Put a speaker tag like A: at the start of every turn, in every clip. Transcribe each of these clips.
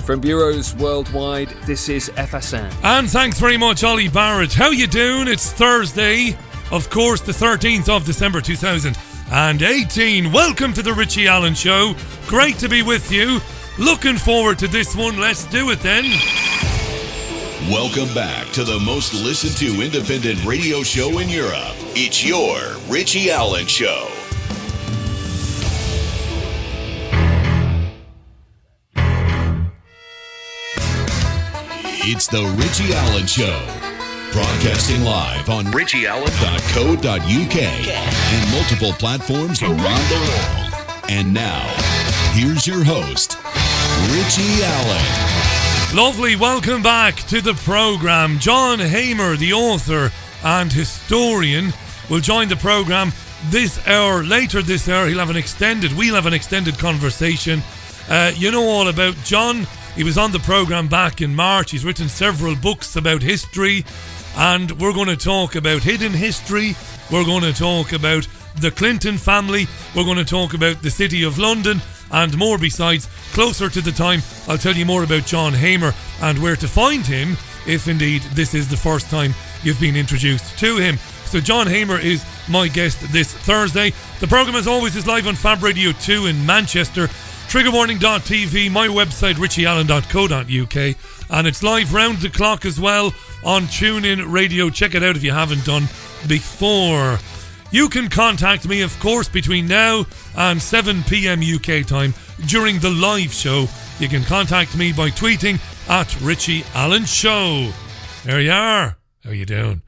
A: From bureaus worldwide, this is FSN.
B: And thanks very much, Ollie Barrett. How you doing? It's Thursday, of course, the 13th of December 2018. Welcome to the Richie Allen Show. Great to be with you. Looking forward to this one. Let's do it then.
C: Welcome back to the most listened to independent radio show in Europe. It's your Richie Allen Show. It's the Richie Allen Show. Broadcasting live on richieallen.co.uk and multiple platforms around the world. And now, here's your host, Richie Allen.
B: Lovely, welcome back to the programme. John Hamer, the author and historian, will join the programme this hour. Later this hour, we'll have an extended conversation. You know all about John. He was on the programme back in March. He's written several books about history, and we're going to talk about hidden history. We're going to talk about the Clinton family. We're going to talk about the City of London and more besides. Closer to the time, I'll tell you more about John Hamer and where to find him if indeed this is the first time you've been introduced to him. So John Hamer is my guest this Thursday. The programme, as always, is live on Fab Radio 2 in Manchester, triggerwarning.tv, my website richieallen.co.uk, and it's live round the clock as well on TuneIn Radio. Check it out if you haven't done before. You can contact me, of course, between now and 7 p.m. UK time during the live show. You can contact me by tweeting at Richie Allen Show. There you are. How you doing?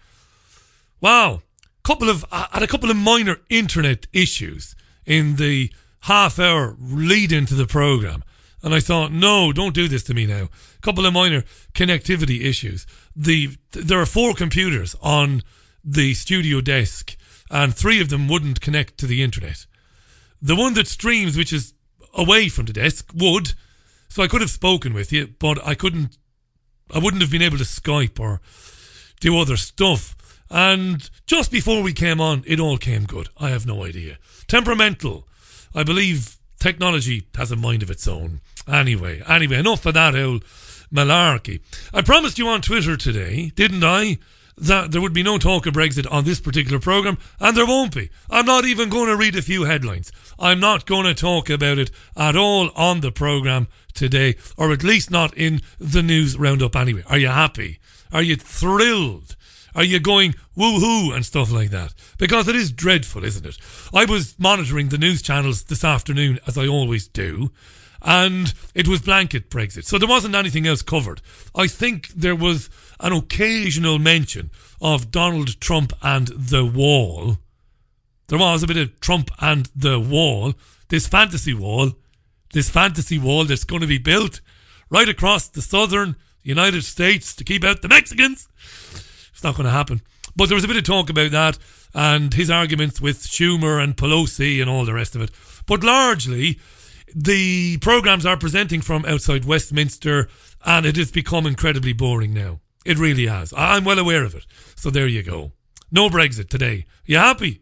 B: Wow. Had a couple of minor internet issues in the half hour lead into the programme. And I thought, no, don't do this to me now. A couple of minor connectivity issues. There are 4 computers on the studio desk, and 3 of them wouldn't connect to the internet. The one that streams, which is away from the desk, would. So I could have spoken with you, but I wouldn't have been able to Skype or do other stuff. And just before we came on, it all came good. I have no idea. Temperamental. I believe technology has a mind of its own. Anyway, enough of that old malarkey. I promised you on Twitter today, didn't I, that there would be no talk of Brexit on this particular programme, and there won't be. I'm not even going to read a few headlines. I'm not going to talk about it at all on the programme today, or at least not in the news roundup anyway. Are you happy? Are you thrilled? Are you going woohoo and stuff like that? Because it is dreadful, isn't it? I was monitoring the news channels this afternoon, as I always do, and it was blanket Brexit. So there wasn't anything else covered. I think there was an occasional mention of Donald Trump and the wall. There was a bit of Trump and the wall. This fantasy wall that's going to be built right across the southern United States to keep out the Mexicans. It's not going to happen. But there was a bit of talk about that and his arguments with Schumer and Pelosi and all the rest of it. But largely, the programmes are presenting from outside Westminster, and it has become incredibly boring now. It really has. I'm well aware of it. So there you go. No Brexit today. You happy?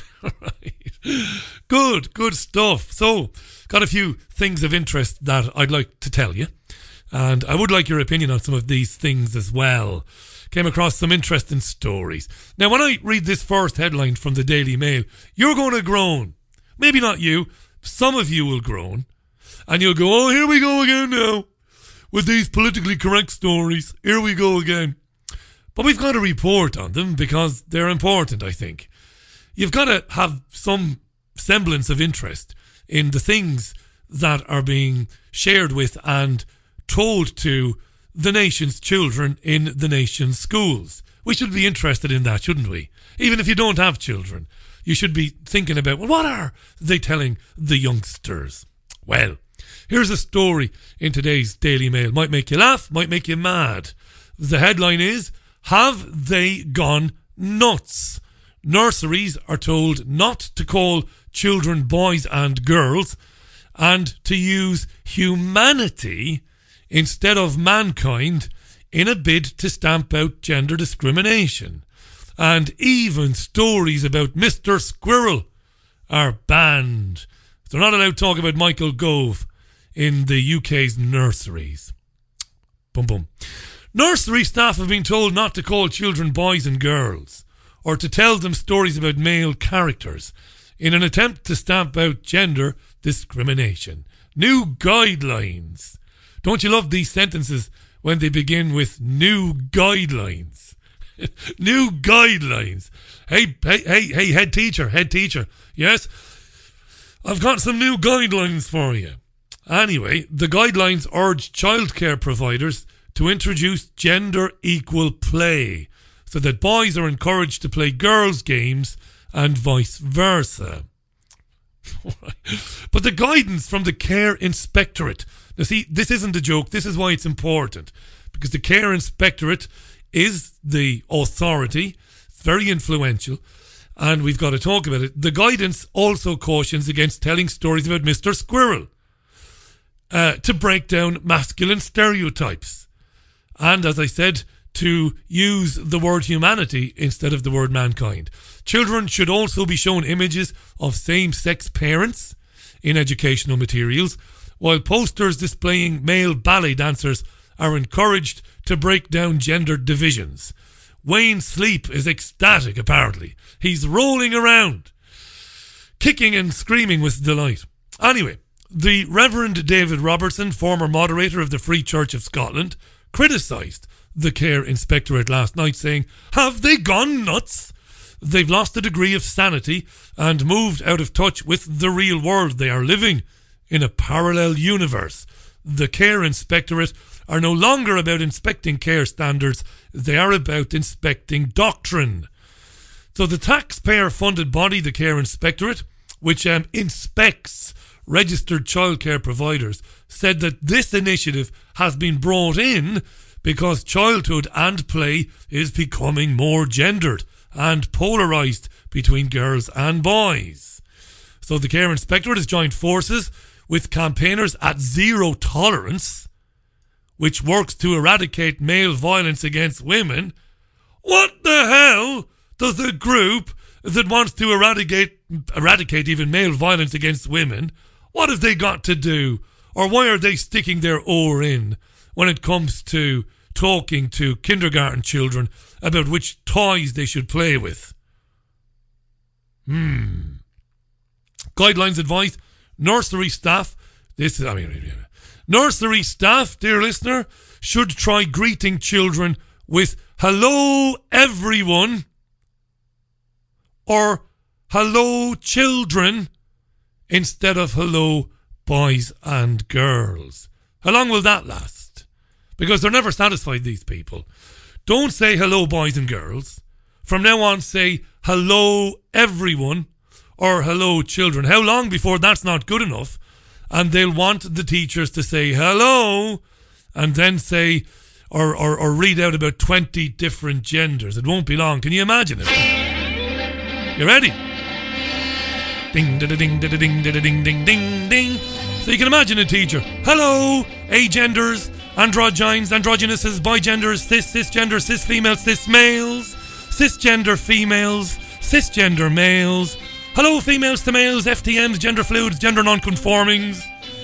B: Right. Good stuff. So, got a few things of interest that I'd like to tell you. And I would like your opinion on some of these things as well. Came across some interesting stories. Now, when I read this first headline from the Daily Mail, you're going to groan. Maybe not you. Some of you will groan. And you'll go, oh, here we go again now. With these politically correct stories. Here we go again. But we've got to report on them because they're important, I think. You've got to have some semblance of interest in the things that are being shared with and told to the nation's children in the nation's schools. We should be interested in that, shouldn't we? Even if you don't have children, you should be thinking about, well, what are they telling the youngsters? Well, here's a story in today's Daily Mail. Might make you laugh, might make you mad. The headline is, have they gone nuts? Nurseries are told not to call children boys and girls and to use humanity instead of mankind in a bid to stamp out gender discrimination. And even stories about Mr. Squirrel are banned. They're not allowed to talk about Michael Gove in the UK's nurseries. Boom, boom. Nursery staff have been told not to call children boys and girls, or to tell them stories about male characters, in an attempt to stamp out gender discrimination. New guidelines. Don't you love these sentences when they begin with new guidelines? New guidelines. Hey, head teacher. Yes? I've got some new guidelines for you. Anyway, the guidelines urge childcare providers to introduce gender equal play so that boys are encouraged to play girls' games and vice versa. But the guidance from the Care Inspectorate. Now see, this isn't a joke. This is why it's important. Because the Care Inspectorate is the authority. It's very influential. And we've got to talk about it. The guidance also cautions against telling stories about Mr. Squirrel to break down masculine stereotypes. And as I said, to use the word humanity instead of the word mankind. Children should also be shown images of same-sex parents in educational materials, while posters displaying male ballet dancers are encouraged to break down gender divisions. Wayne Sleep is ecstatic, apparently. He's rolling around, kicking and screaming with delight. Anyway, the Reverend David Robertson, former moderator of the Free Church of Scotland, criticised the Care Inspectorate last night, saying, "Have they gone nuts? They've lost a degree of sanity and moved out of touch with the real world. They are living in a parallel universe. The Care Inspectorate are no longer about inspecting care standards. They are about inspecting doctrine." So the taxpayer-funded body, the Care Inspectorate, which inspects registered childcare providers, said that this initiative has been brought in because childhood and play is becoming more gendered and polarised between girls and boys. So the Care Inspectorate has joined forces with campaigners at Zero Tolerance, which works to eradicate male violence against women. What the hell does the group that wants to eradicate even male violence against women, what have they got to do? Or why are they sticking their oar in when it comes to talking to kindergarten children about which toys they should play with? Guidelines advise nursery staff, nursery staff, dear listener, should try greeting children with "Hello everyone" or "Hello children" instead of "Hello boys and girls." How long will that last? Because they're never satisfied, these people. Don't say "Hello boys and girls." From now on, say "Hello everyone" or "Hello children." How long before that's not good enough? And they'll want the teachers to say "hello" and then say or read out about 20 different genders. It won't be long. Can you imagine it? You ready? Ding, da, da, ding, da, da, ding, da, da, ding, ding, ding, ding. So you can imagine a teacher. "Hello, agenders, androgynes, androgynuses, bigenders, cisgender, cis females, cis males, cisgender females, cisgender males. Hello, females to males, FTMs, gender fluids, gender non-conformings,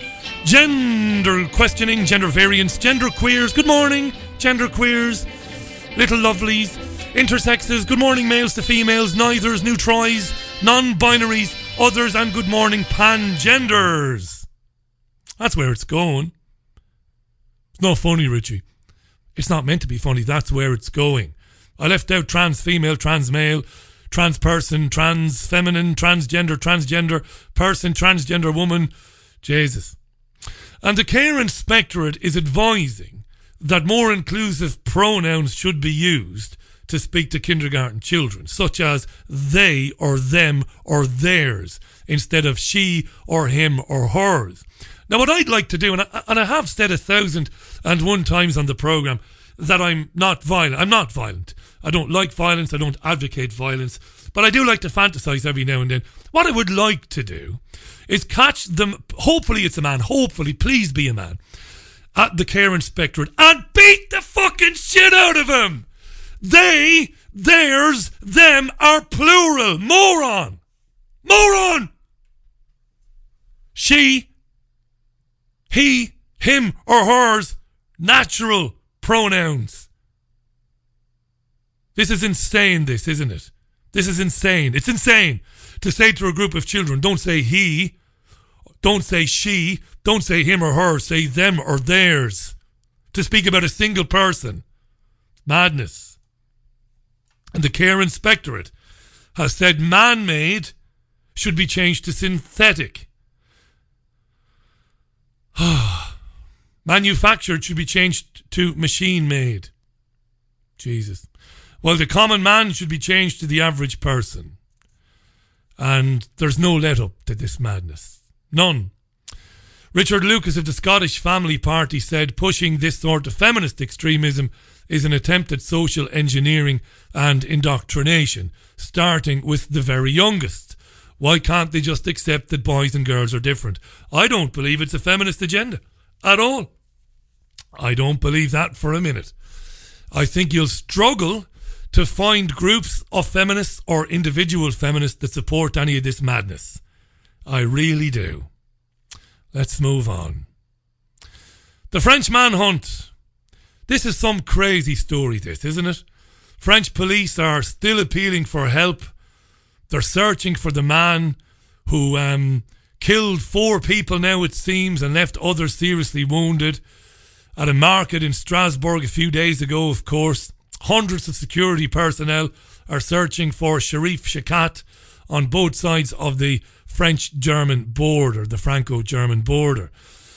B: gender questioning, gender variance, gender queers. Good morning, gender queers, little lovelies, intersexes. Good morning, males to females, neithers, neutroids, non-binaries, others, and good morning, pangenders." That's where it's going. It's not funny, Richie. It's not meant to be funny. That's where it's going. I left out trans female, trans male, trans person, trans feminine, transgender person, transgender woman. Jesus. And the Care Inspectorate is advising that more inclusive pronouns should be used to speak to kindergarten children, such as they or them or theirs, instead of she or him or hers. Now, what I'd like to do, and I have said 1,001 times on the programme, that I'm not violent. I'm not violent. I don't like violence. I don't advocate violence. But I do like to fantasize every now and then. What I would like to do is catch them, hopefully it's a man, hopefully, please be a man, at the Care Inspectorate and beat the fucking shit out of him. They, theirs, them are plural. Moron. Moron. She, he, him or hers, natural. pronouns. This is insane, this, isn't it? This is insane. It's insane to say to a group of children, don't say he, don't say she, don't say him or her, say them or theirs. To speak about a single person. Madness. And the Care Inspectorate has said man-made should be changed to synthetic. Manufactured should be changed to machine-made. Jesus. Well, the common man should be changed to the average person. And there's no let-up to this madness. None. Richard Lucas of the Scottish Family Party said pushing this sort of feminist extremism is an attempt at social engineering and indoctrination, starting with the very youngest. Why can't they just accept that boys and girls are different? I don't believe it's a feminist agenda at all. I don't believe that for a minute. I think you'll struggle to find groups of feminists or individual feminists that support any of this madness. I really do. Let's move on. The French manhunt. This is some crazy story, this, isn't it? French police are still appealing for help. They're searching for the man who killed 4 people now, it seems, and left others seriously wounded at a market in Strasbourg a few days ago, of course. Hundreds of security personnel are searching for Sharif Shakat on both sides of the French-German border, the Franco-German border.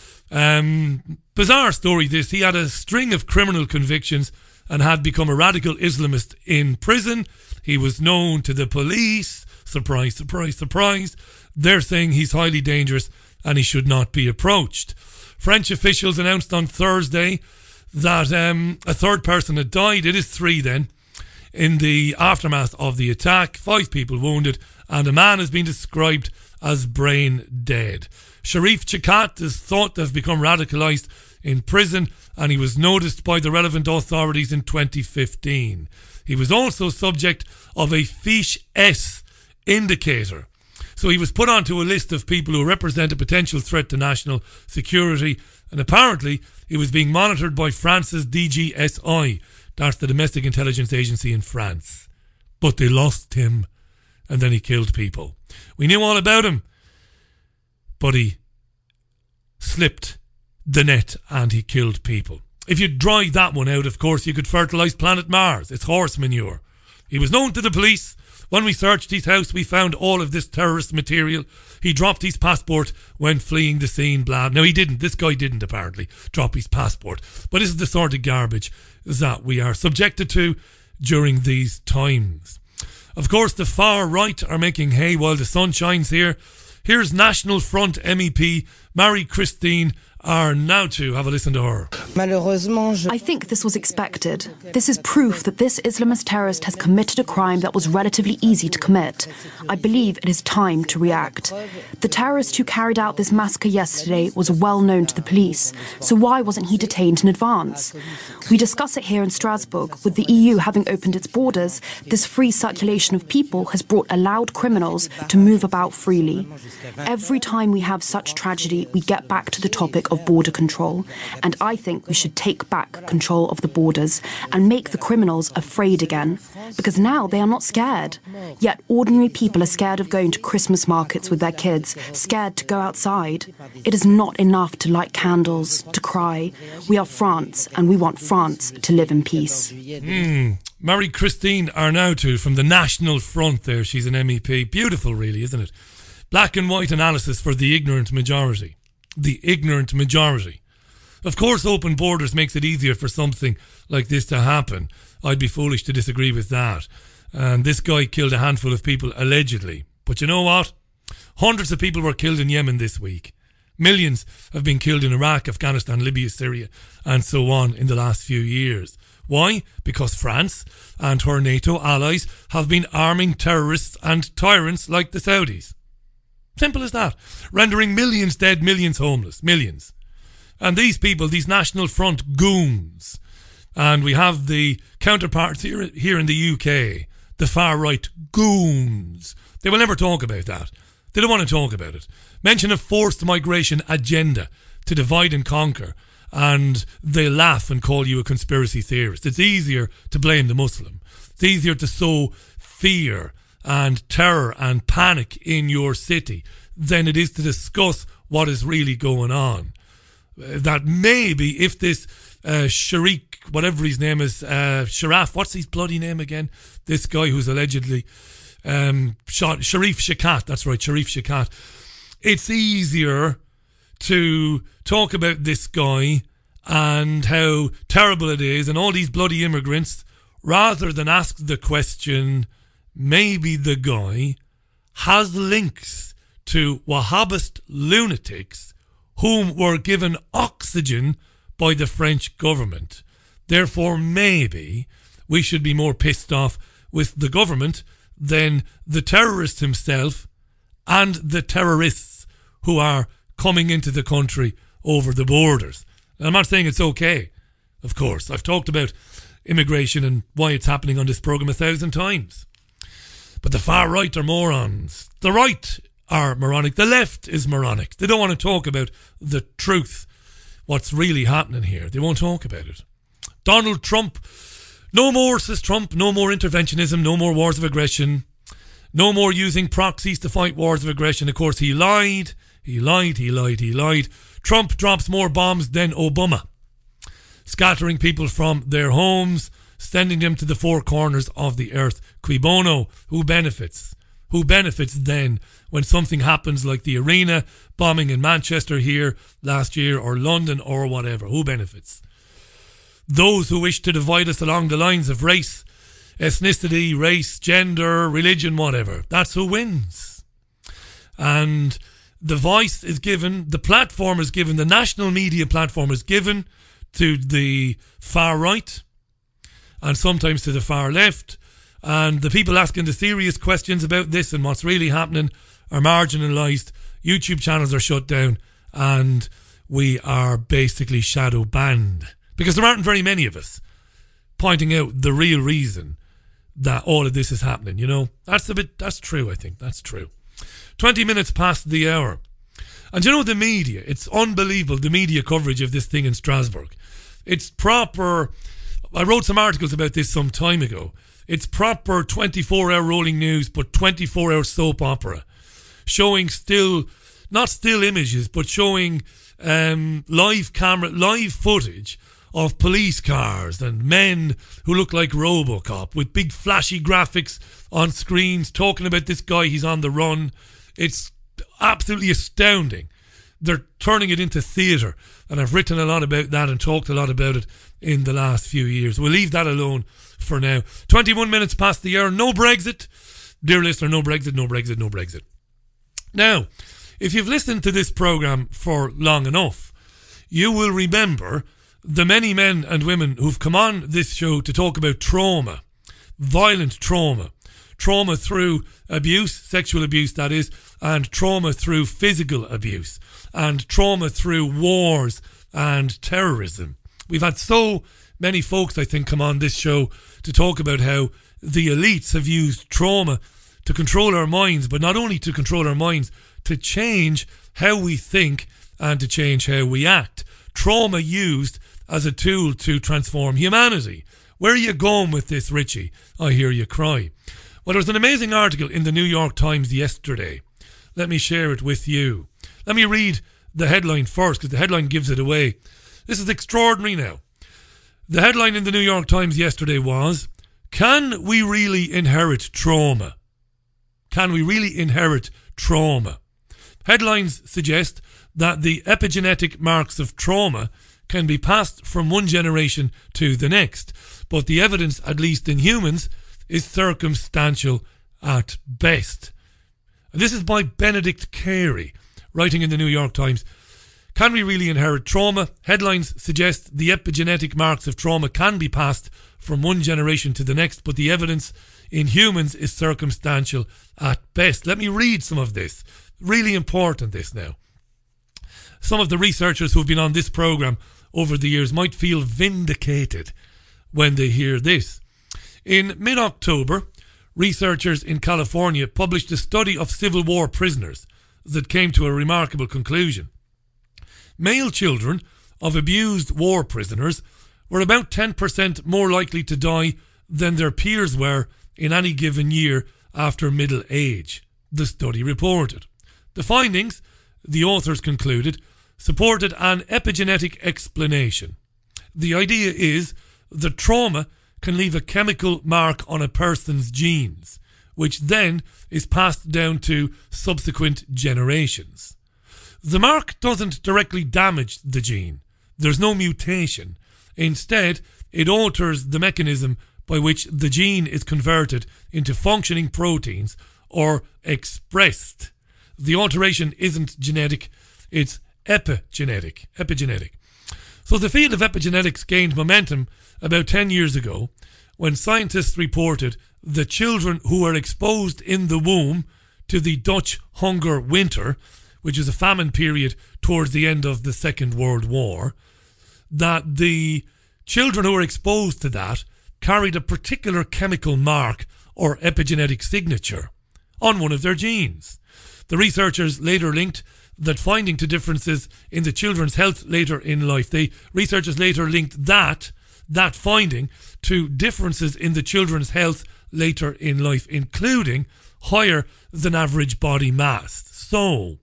B: Bizarre story this. He had a string of criminal convictions and had become a radical Islamist in prison. He was known to the police. Surprise, surprise, surprise. They're saying he's highly dangerous and he should not be approached. French officials announced on Thursday that a third person had died. It is 3 then. In the aftermath of the attack, 5 people wounded, and a man has been described as brain dead. Sharif Shakat is thought to have become radicalised in prison, and he was noticed by the relevant authorities in 2015. He was also subject of a Fiche S indicator. So he was put onto a list of people who represent a potential threat to national security, and apparently he was being monitored by France's DGSI. That's the Domestic Intelligence Agency in France. But they lost him, and then he killed people. We knew all about him, but he slipped the net and he killed people. If you dry that one out, of course, you could fertilise planet Mars. It's horse manure. He was known to the police. When we searched his house, we found all of this terrorist material. He dropped his passport when fleeing the scene, blah. Now, he didn't. This guy didn't, apparently, drop his passport. But this is the sort of garbage that we are subjected to during these times. Of course, the far right are making hay while the sun shines here. Here's National Front MEP Marie-Christine Arnautu. Have a listen to her.
D: I think this was expected. This is proof that this Islamist terrorist has committed a crime that was relatively easy to commit. I believe it is time to react. The terrorist who carried out this massacre yesterday was well known to the police, so why wasn't he detained in advance? We discuss it here in Strasbourg. With the EU having opened its borders, this free circulation of people has brought allowed criminals to move about freely. Every time we have such tragedy, we get back to the topic of border control, and I think we should take back control of the borders and make the criminals afraid again, because now they are not scared. Yet ordinary people are scared of going to Christmas markets with their kids, scared to go outside. It is not enough to light candles, to cry. We are France, and we want France to live in peace.
B: Marie-Christine Arnautu from the National Front there. She's an MEP. Beautiful, really, isn't it? Black and white analysis for the ignorant majority. The ignorant majority. Of course, open borders makes it easier for something like this to happen. I'd be foolish to disagree with that. And this guy killed a handful of people, allegedly. But you know what? Hundreds of people were killed in Yemen this week. Millions have been killed in Iraq, Afghanistan, Libya, Syria, and so on in the last few years. Why? Because France and her NATO allies have been arming terrorists and tyrants like the Saudis. Simple as that. Rendering millions dead, millions homeless. Millions. And these people, these National Front goons, and we have the counterparts here in the UK, the far-right goons. They will never talk about that. They don't want to talk about it. Mention a forced migration agenda to divide and conquer. and they laugh and call you a conspiracy theorist. It's easier to blame the Muslim. It's easier to sow fear and terror and panic in your city than it is to discuss what is really going on. That maybe if this Sharik, whatever his name is, Sharaf, what's his bloody name again? This guy who's allegedly shot, Sharif Shakat, that's right, Sharif Shakat. It's easier to talk about this guy and how terrible it is and all these bloody immigrants rather than ask the question, maybe the guy has links to Wahhabist lunatics whom were given oxygen by the French government. Therefore, maybe we should be more pissed off with the government than the terrorist himself and the terrorists who are coming into the country over the borders. And I'm not saying it's okay, of course. I've talked about immigration and why it's happening on this programme 1,000 times. But the far right are morons. The right are moronic. The left is moronic. They don't want to talk about the truth, what's really happening here. They won't talk about it. Donald Trump, no more, says Trump, no more interventionism, no more wars of aggression, no more using proxies to fight wars of aggression. Of course, he lied. Trump drops more bombs than Obama, scattering people from their homes, sending them to the four corners of the earth. Cui bono? Who benefits? Who benefits then when something happens like the arena bombing in Manchester here last year, or London, or whatever? Who benefits? Those who wish to divide us along the lines of race, ethnicity, race, gender, religion, whatever. That's who wins. And the voice is given, the platform is given, the national media platform is given to the far right and sometimes to the far left. And the people asking the serious questions about this and what's really happening are marginalised. YouTube channels are shut down and we are basically shadow banned because there aren't very many of us pointing out the real reason that all of this is happening. You know, that's true. I think that's true. 20 minutes past the hour. And you know, the media, it's unbelievable, the media coverage of this thing in Strasbourg. It's proper, I wrote some articles about this some time ago. It's proper 24-hour rolling news, but 24-hour soap opera. Showing not still images, but showing live footage of police cars and men who look like RoboCop with big flashy graphics on screens talking about this guy, he's on the run. It's absolutely astounding. They're turning it into theatre, and I've written a lot about that and talked a lot about it in the last few years. We'll leave that alone for now. 21 minutes past the hour. No Brexit. Dear listener, no Brexit, no Brexit, no Brexit. Now, if you've listened to this programme for long enough, you will remember the many men and women who've come on this show to talk about trauma, violent trauma through abuse, sexual abuse that is, and trauma through physical abuse, and trauma through wars and terrorism. We've had so many folks, I think, come on this show to talk about how the elites have used trauma to control our minds, but not only to control our minds, to change how we think and to change how we act. Trauma used as a tool to transform humanity. Where are you going with this, Richie? I hear you cry. Well, there was an amazing article in the New York Times yesterday. Let me share it with you. Let me read the headline first, because the headline gives it away. This is extraordinary now. The headline in the New York Times yesterday was, "Can we really inherit trauma?" Can we really inherit trauma? Headlines suggest that the epigenetic marks of trauma can be passed from one generation to the next, but the evidence, at least in humans, is circumstantial at best. And this is by Benedict Carey, writing in the New York Times. Can we really inherit trauma? Headlines suggest the epigenetic marks of trauma can be passed from one generation to the next, but the evidence in humans is circumstantial at best. Let me read some of this. Really important, this now. Some of the researchers who've been on this programme over the years might feel vindicated when they hear this. In mid-October, researchers in California published a study of Civil War prisoners that came to a remarkable conclusion. Male children of abused war prisoners were about 10% more likely to die than their peers were in any given year after middle age, the study reported. The findings, the authors concluded, supported an epigenetic explanation. The idea is that trauma can leave a chemical mark on a person's genes, which then is passed down to subsequent generations. The mark doesn't directly damage the gene. There's no mutation. Instead, it alters the mechanism by which the gene is converted into functioning proteins or expressed. The alteration isn't genetic, it's epigenetic. So the field of epigenetics gained momentum about 10 years ago when scientists reported that children who were exposed in the womb to the Dutch hunger winter, which is a famine period towards the end of the Second World War, that the children who were exposed to that carried a particular chemical mark or epigenetic signature on one of their genes. The researchers later linked that finding to differences in the children's health later in life. The researchers later linked that finding to differences in the children's health later in life, including higher than average body mass. So,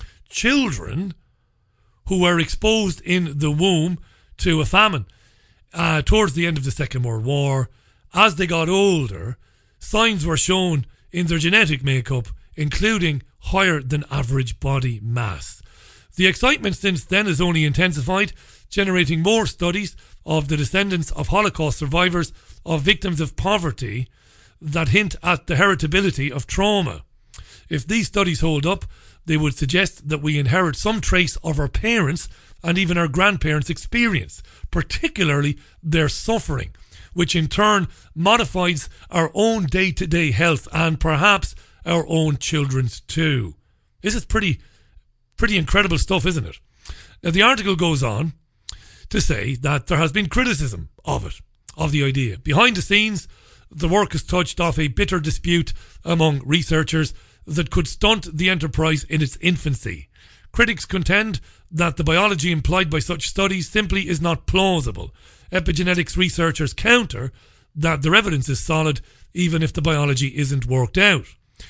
B: children who were exposed in the womb to a famine towards the end of the Second World War, as they got older, signs were shown in their genetic makeup, including higher than average body mass. The excitement since then has only intensified, generating more studies of the descendants of Holocaust survivors, of victims of poverty, that hint at the heritability of trauma. If these studies hold up, they would suggest that we inherit some trace of our parents' and even our grandparents' experience, particularly their suffering, which in turn modifies our own day-to-day health and perhaps our own children's too. This is pretty incredible stuff, isn't it? Now, the article goes on to say that there has been criticism of it, of the idea. Behind the scenes, the work has touched off a bitter dispute among researchers that could stunt the enterprise in its infancy. Critics contend that the biology implied by such studies simply is not plausible. Epigenetics researchers counter that their evidence is solid even if the biology isn't worked out.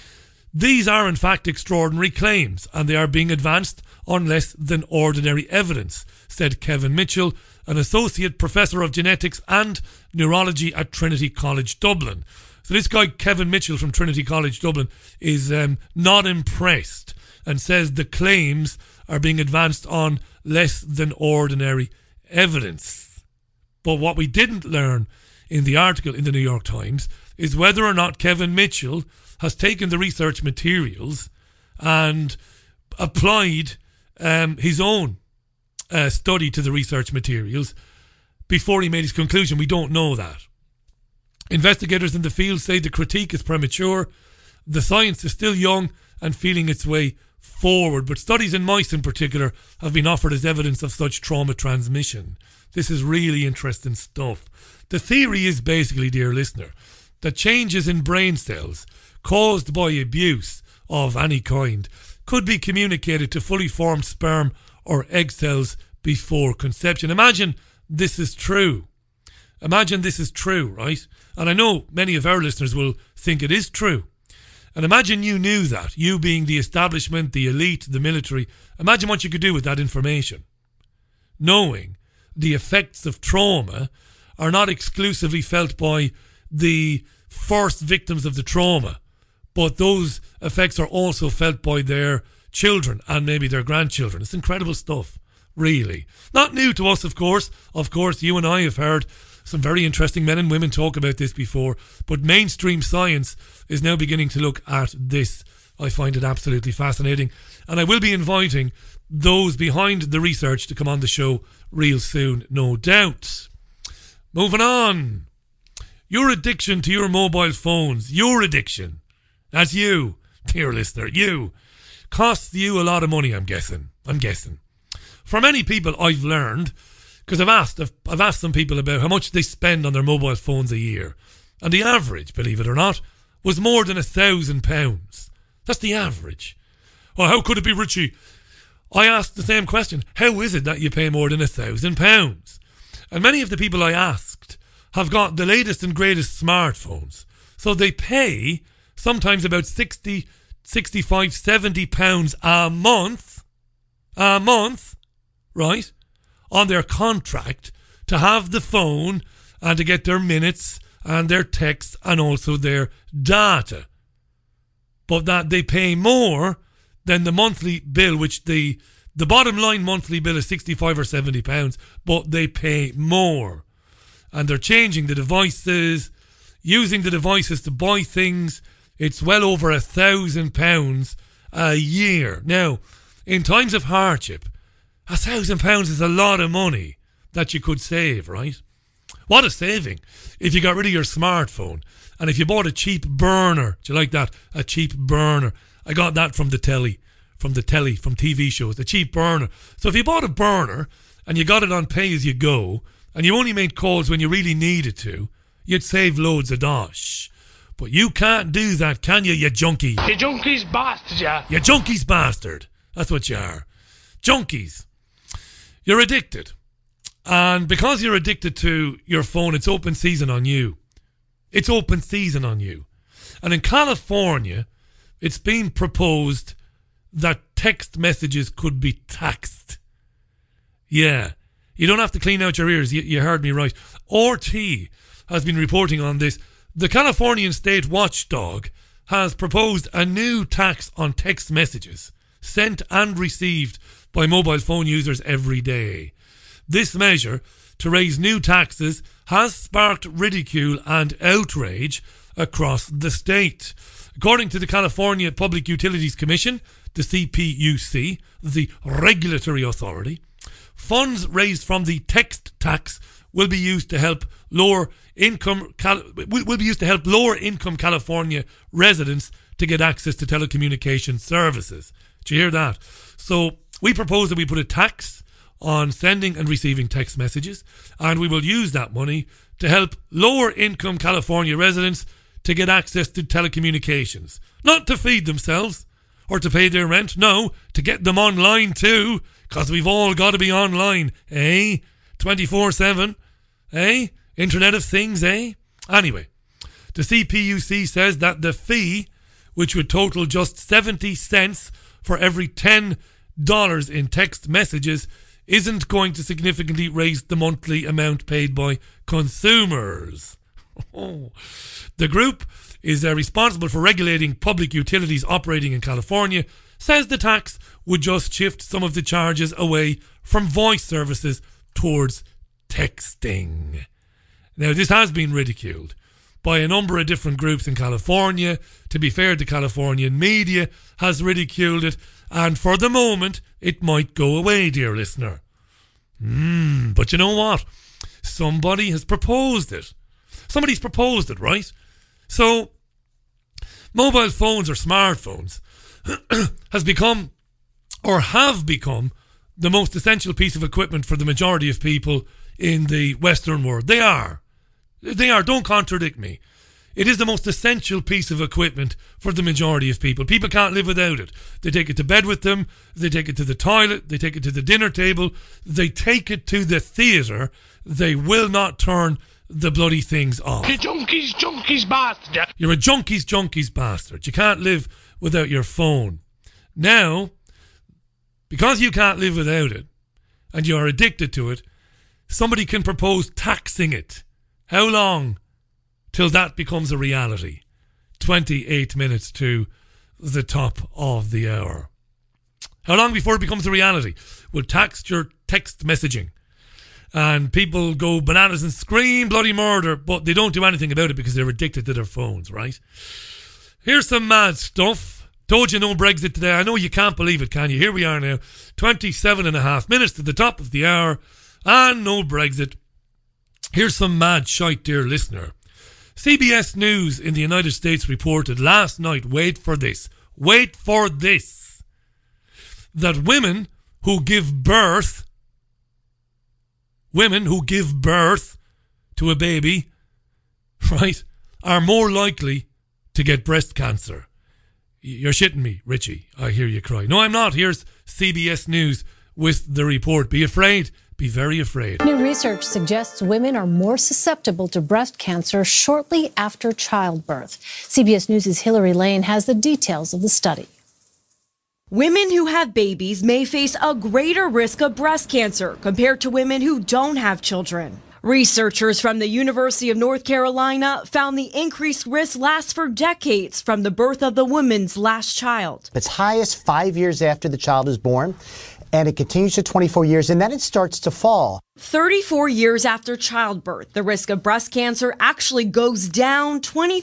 B: These are in fact extraordinary claims, and they are being advanced on less than ordinary evidence, said Kevin Mitchell, an associate professor of genetics and neurology at Trinity College Dublin. So this guy, Kevin Mitchell from Trinity College Dublin, is not impressed and says the claims are being advanced on less than ordinary evidence. But what we didn't learn in the article in the New York Times is whether or not Kevin Mitchell has taken the research materials and applied his own study to the research materials before he made his conclusion. We don't know that. Investigators in the field say the critique is premature. The science is still young and feeling its way forward, but studies in mice in particular have been offered as evidence of such trauma transmission. This is really interesting stuff. The theory is basically, dear listener, that changes in brain cells caused by abuse of any kind could be communicated to fully formed sperm or egg cells before conception. Imagine this is true. Imagine this is true, right? And I know many of our listeners will think it is true. And imagine you knew that, you being the establishment, the elite, the military. Imagine what you could do with that information. Knowing the effects of trauma are not exclusively felt by the first victims of the trauma, but those effects are also felt by their children and maybe their grandchildren. It's incredible stuff, really. Not new to us, of course. Of course, you and I have heard some very interesting men and women talk about this before, but mainstream science is now beginning to look at this. I find it absolutely fascinating, and I will be inviting those behind the research to come on the show real soon, no doubt. Moving on. Your addiction to your mobile phones, your addiction, that's you, dear listener, you, costs you a lot of money, I'm guessing. For many people, I've learned, because I've asked some people about how much they spend on their mobile phones a year, and the average, believe it or not, was more than £1,000. That's the average. Oh, how could it be, Richie? I asked the same question. How is it that you pay more than £1,000? And many of the people I asked have got the latest and greatest smartphones. So they pay sometimes about 60, 65, 70 pounds a month, right, on their contract to have the phone and to get their minutes and their texts and also their data. But that they pay more than the monthly bill, which the bottom line monthly bill is 65 or 70 pounds, but they pay more. And they're changing the devices, using the devices to buy things. It's well over £1,000 a year. Now, in times of hardship, £1,000 is a lot of money that you could save, right? What a saving if you got rid of your smartphone and if you bought a cheap burner. Do you like that? A cheap burner. I got that from telly, from TV shows, the cheap burner. So if you bought a burner and you got it on pay as you go and you only made calls when you really needed to, you'd save loads of dosh. But you can't do that, can you junkie?
E: You junkies bastard, yeah.
B: You junkies bastard. That's what you are. Junkies. You're addicted. And because you're addicted to your phone, it's open season on you. It's open season on you. And in California, it's been proposed that text messages could be taxed. Yeah. You don't have to clean out your ears. You heard me right. RT has been reporting on this. The Californian state watchdog has proposed a new tax on text messages sent and received by mobile phone users every day. This measure to raise new taxes has sparked ridicule and outrage across the state. According to the California Public Utilities Commission, the CPUC, the regulatory authority, funds raised from the text tax will be used to help lower income California residents to get access to telecommunication services. Did you hear that? So we propose that we put a tax on sending and receiving text messages, and we will use that money to help lower income California residents to get access to telecommunications. Not to feed themselves or to pay their rent, no, to get them online too, because we've all got to be online, 24/7, Internet of Things, Anyway, the CPUC says that the fee, which would total just 70 cents for every $10 in text messages, isn't going to significantly raise the monthly amount paid by consumers. The group is responsible for regulating public utilities operating in California, says the tax would just shift some of the charges away from voice services towards texting. Now, this has been ridiculed by a number of different groups in California. To be fair, the Californian media has ridiculed it, and for the moment, it might go away, dear listener. But you know what? Somebody has proposed it. Somebody's proposed it, right? So, mobile phones or smartphones have become the most essential piece of equipment for the majority of people in the Western world. They are. Don't contradict me. It is the most essential piece of equipment for the majority of people. People can't live without it. They take it to bed with them. They take it to the toilet. They take it to the dinner table. They take it to the theatre. They will not turn the bloody things off.
E: You junkies bastard.
B: You're a junkies bastard. You can't live without your phone. Now, because you can't live without it and you're addicted to it, somebody can propose taxing it. How long till that becomes a reality? 28 minutes to the top of the hour. How long before it becomes a reality? We'll tax your text messaging. And people go bananas and scream bloody murder, but they don't do anything about it because they're addicted to their phones, right? Here's some mad stuff. Told you no Brexit today. I know you can't believe it, can you? Here we are now. 27.5 minutes to the top of the hour. And no Brexit. Here's some mad shite, dear listener. CBS News in the United States reported last night, wait for this, that women who give birth to a baby, right, are more likely to get breast cancer. You're shitting me, Richie. I hear you cry. No, I'm not. Here's CBS News with the report. Be afraid. Be very afraid.
F: New research suggests women are more susceptible to breast cancer shortly after childbirth. CBS News' Hillary Lane has the details of the study.
G: Women who have babies may face a greater risk of breast cancer compared to women who don't have children. Researchers from the University of North Carolina found the increased risk lasts for decades from the birth of the woman's last child.
H: It's highest 5 years after the child is born, and it continues to 24 years, and then it starts to fall.
G: 34 years after childbirth, the risk of breast cancer actually goes down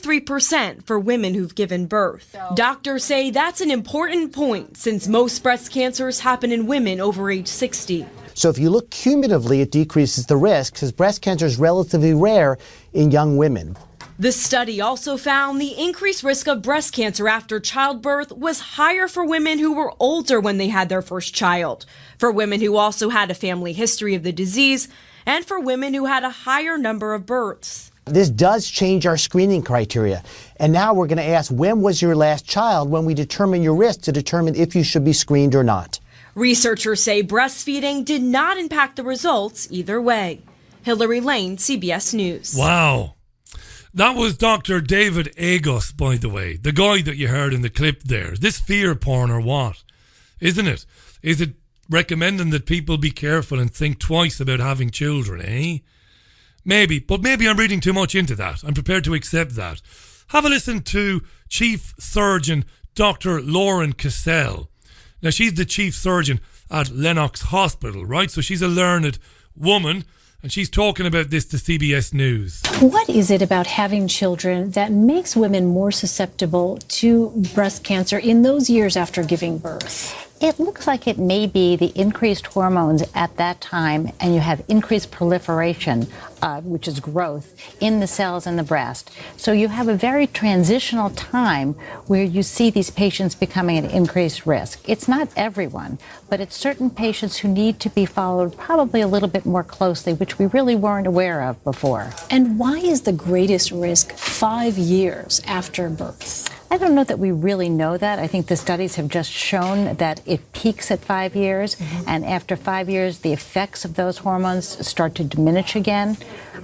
G: 23% for women who've given birth. Doctors say that's an important point since most breast cancers happen in women over age 60.
H: So if you look cumulatively, it decreases the risk because breast cancer is relatively rare in young women.
G: The study also found the increased risk of breast cancer after childbirth was higher for women who were older when they had their first child, for women who also had a family history of the disease, and for women who had a higher number of births.
H: This does change our screening criteria. And now we're going to ask, when was your last child, when we determine your risk to determine if you should be screened or not.
G: Researchers say breastfeeding did not impact the results either way. Hillary Lane, CBS News.
B: Wow. That was Dr. David Agos, by the way, the guy that you heard in the clip there. This fear porn or what? Isn't it? Is it recommending that people be careful and think twice about having children, eh? Maybe, but maybe I'm reading too much into that. I'm prepared to accept that. Have a listen to Chief Surgeon Dr. Lauren Cassell. Now, she's the chief surgeon at Lennox Hospital, right? So she's a learned woman, and she's talking about this to CBS News.
F: What is it about having children that makes women more susceptible to breast cancer in those years after giving birth?
I: It looks like it may be the increased hormones at that time, and you have increased proliferation, which is growth, in the cells in the breast. So you have a very transitional time where you see these patients becoming at increased risk. It's not everyone, but it's certain patients who need to be followed probably a little bit more closely, which we really weren't aware of before.
F: And why is the greatest risk 5 years after birth?
I: I don't know that we really know that. I think the studies have just shown that it peaks at 5 years, and after 5 years, the effects of those hormones start to diminish again.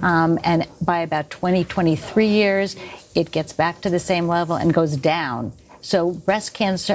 I: And by about 23 years, it gets back to the same level and goes down. So breast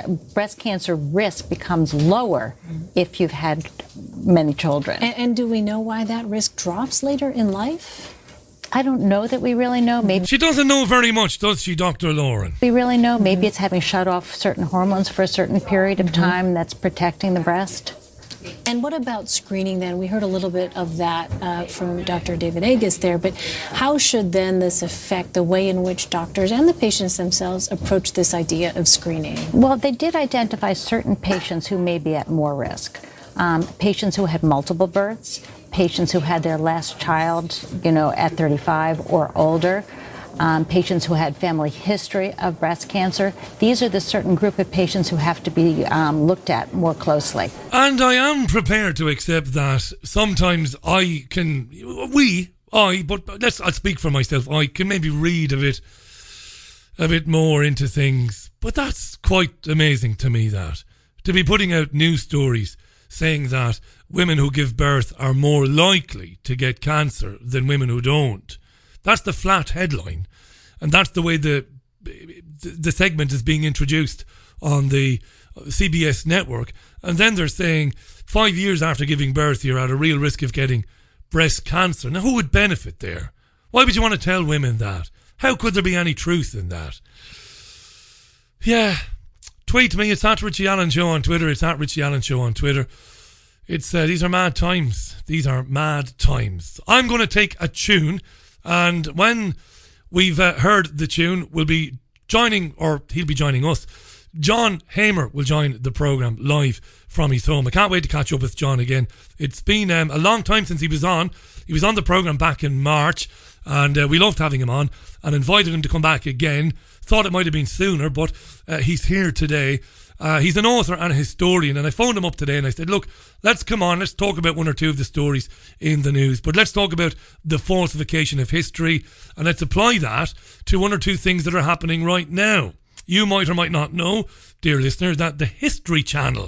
I: cancer risk becomes lower if you've had many children.
F: And do we know why that risk drops later in life?
I: I don't know that we really know. Maybe
B: she doesn't know very much, does she, Dr. Lauren?
I: We really know. Maybe it's having shut off certain hormones for a certain period of time that's protecting the breast.
F: And what about screening then? We heard a little bit of that from Dr. David Agos there, but how should then this affect the way in which doctors and the patients themselves approach this idea of screening?
I: Well, they did identify certain patients who may be at more risk. Patients who had multiple births, patients who had their last child, at 35 or older, patients who had family history of breast cancer. These are the certain group of patients who have to be looked at more closely. And
B: I am prepared to accept that sometimes I'll speak for myself, I can maybe read a bit more into things, but that's quite amazing to me, that to be putting out news stories saying that women who give birth are more likely to get cancer than women who don't. That's the flat headline. And that's the way the segment is being introduced on the CBS network. And then they're saying 5 years after giving birth, you're at a real risk of getting breast cancer. Now, who would benefit there? Why would you want to tell women that? How could there be any truth in that? Yeah. Tweet me. It's at Richie Allen Show on Twitter. It's at Richie Allen Show on Twitter. It's these are mad times. These are mad times. I'm going to take a tune, and when we've heard the tune, we'll be joining, or he'll be joining us. John Hamer will join the programme live from his home. I can't wait to catch up with John again. It's been a long time since he was on. He was on the programme back in March, and we loved having him on and invited him to come back again. Thought it might have been sooner, but he's here today. He's an author and a historian, and I phoned him up today and I said, look, let's come on, let's talk about one or two of the stories in the news, but let's talk about the falsification of history, and let's apply that to one or two things that are happening right now. You might or might not know, dear listener, that the History Channel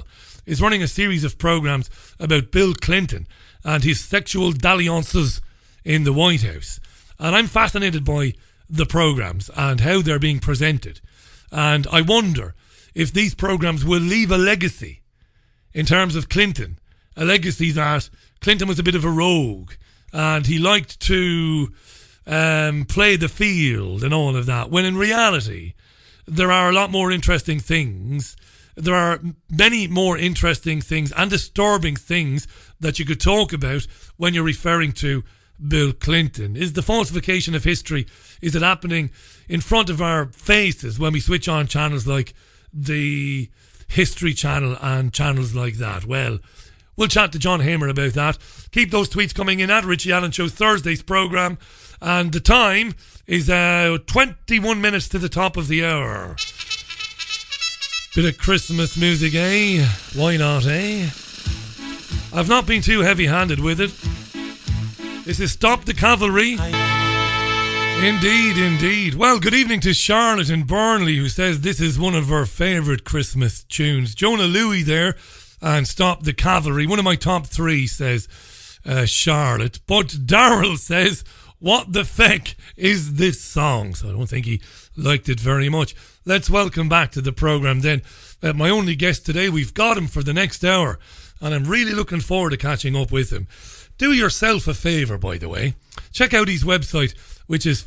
B: is running a series of programs about Bill Clinton and his sexual dalliances in the White House. And I'm fascinated by the programs and how they're being presented. And I wonder if these programs will leave a legacy in terms of Clinton. A legacy that Clinton was a bit of a rogue and he liked to play the field and all of that, when in reality there are a lot more interesting things. There are many more interesting things and disturbing things that you could talk about when you're referring to Bill Clinton. Is the falsification of history, is it happening in front of our faces when we switch on channels like the History Channel and channels like that? Well, we'll chat to John Hamer about that. Keep those tweets coming in at Richie Allen Show Thursday's programme. And the time is 21 minutes to the top of the hour. Bit of Christmas music, eh? Why not, eh? I've not been too heavy-handed with it. This is Stop the Cavalry. Indeed, indeed. Well, good evening to Charlotte in Burnley, who says this is one of her favourite Christmas tunes. Jonah Louie there and Stop the Cavalry. One of my top three, says Charlotte. But Darryl says, what the feck is this song? So I don't think he liked it very much. Let's welcome back to the programme then my only guest today. We've got him for the next hour and I'm really looking forward to catching up with him. Do yourself a favour, by the way. Check out his website, which is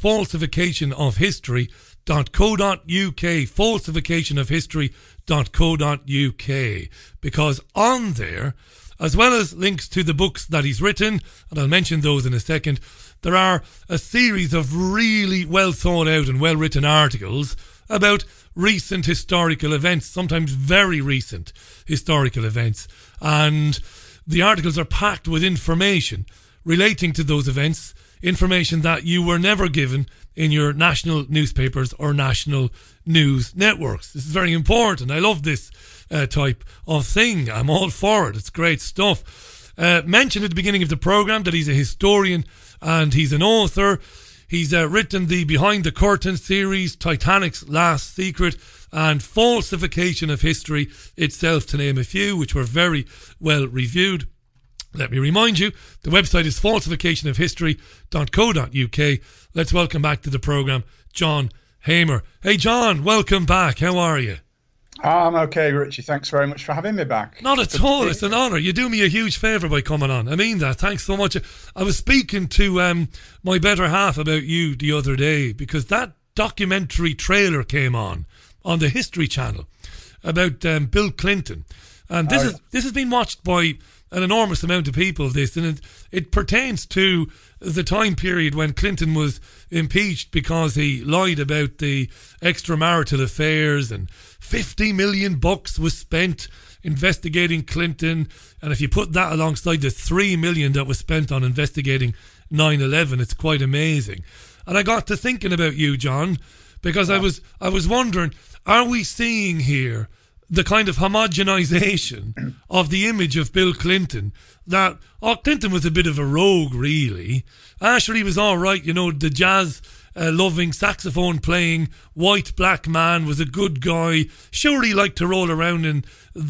B: falsificationofhistory.co.uk, falsificationofhistory.co.uk, because on there, as well as links to the books that he's written, and I'll mention those in a second, there are a series of really well thought out and well written articles about recent historical events, sometimes very recent historical events, and the articles are packed with information relating to those events, information that you were never given in your national newspapers or national news networks. This is very important. I love this type of thing. I'm all for it. It's great stuff. Mentioned at the beginning of the programme that he's a historian and he's an author. He's written the Behind the Curtain series, Titanic's Last Secret, and Falsification of History itself, to name a few, which were very well reviewed. Let me remind you, the website is falsificationofhistory.co.uk. Let's welcome back to the programme John Hamer. Hey John, welcome back. How are you?
J: I'm okay, Richie. Thanks very much for having me back.
B: Not at all. It's an honour. You do me a huge favour by coming on. I mean that. Thanks so much. I was speaking to my better half about you the other day because that documentary trailer came on the History Channel about Bill Clinton. And this has been watched by an enormous amount of people, and it pertains to the time period when Clinton was impeached because he lied about the extramarital affairs, and $50 million was spent investigating Clinton. And if you put that alongside the $3 million that was spent on investigating 9/11, it's quite amazing. And I got to thinking about you, John, because I was wondering, are we seeing here the kind of homogenization of the image of Bill Clinton, that Clinton was a bit of a rogue, really. Sure, he was all right, the jazz loving, saxophone playing white black man, was a good guy. Sure, he liked to roll around in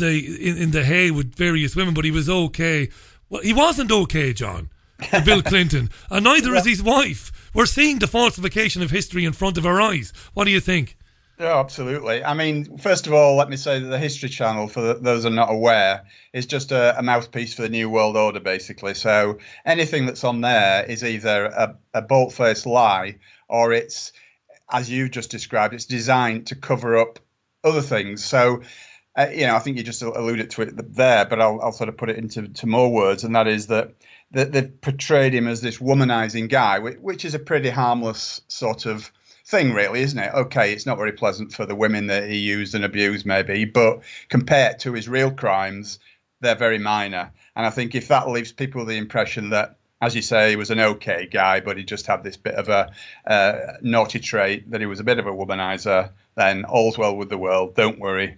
B: the hay with various women, but he was okay. Well, he wasn't okay, John, Bill Clinton, and neither is his wife. We're seeing the falsification of history in front of our eyes. What do you think?
J: Yeah, absolutely. I mean, first of all, let me say that the History Channel, for those who are not aware, is just a mouthpiece for the New World Order, basically. So anything that's on there is either a bold-faced lie, or it's, as you just described, it's designed to cover up other things. So, I think you just alluded to it there, but I'll sort of put it into more words, and that is that they've portrayed him as this womanizing guy, which is a pretty harmless sort of thing, really, isn't it? Okay, it's not very pleasant for the women that he used and abused, maybe, but compared to his real crimes, they're very minor. And I think if that leaves people with the impression that, as you say, he was an okay guy, but he just had this bit of a naughty trait, that he was a bit of a womanizer, then all's well with the world. Don't worry.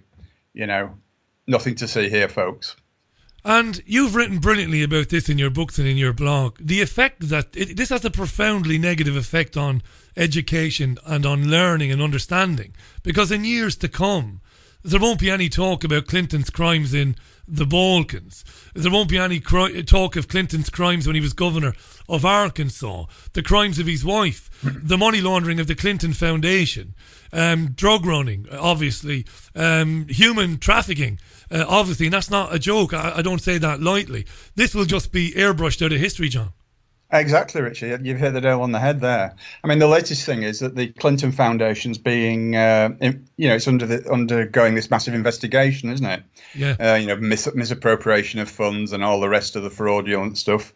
J: Nothing to see here, folks.
B: And you've written brilliantly about this in your books and in your blog. The effect that this has a profoundly negative effect on education and on learning and understanding, because in years to come there won't be any talk about Clinton's crimes in the Balkans. There won't be any talk of Clinton's crimes when he was governor of Arkansas, the crimes of his wife, the money laundering of the Clinton Foundation, drug running, obviously, human trafficking, obviously, and that's not a joke. I don't say that lightly. This will just be airbrushed out of history, John.
J: Exactly, Richie. You've hit the nail on the head there. I mean, the latest thing is that the Clinton Foundation's being, it's undergoing this massive investigation, isn't it?
B: Yeah.
J: Misappropriation of funds and all the rest of the fraudulent stuff.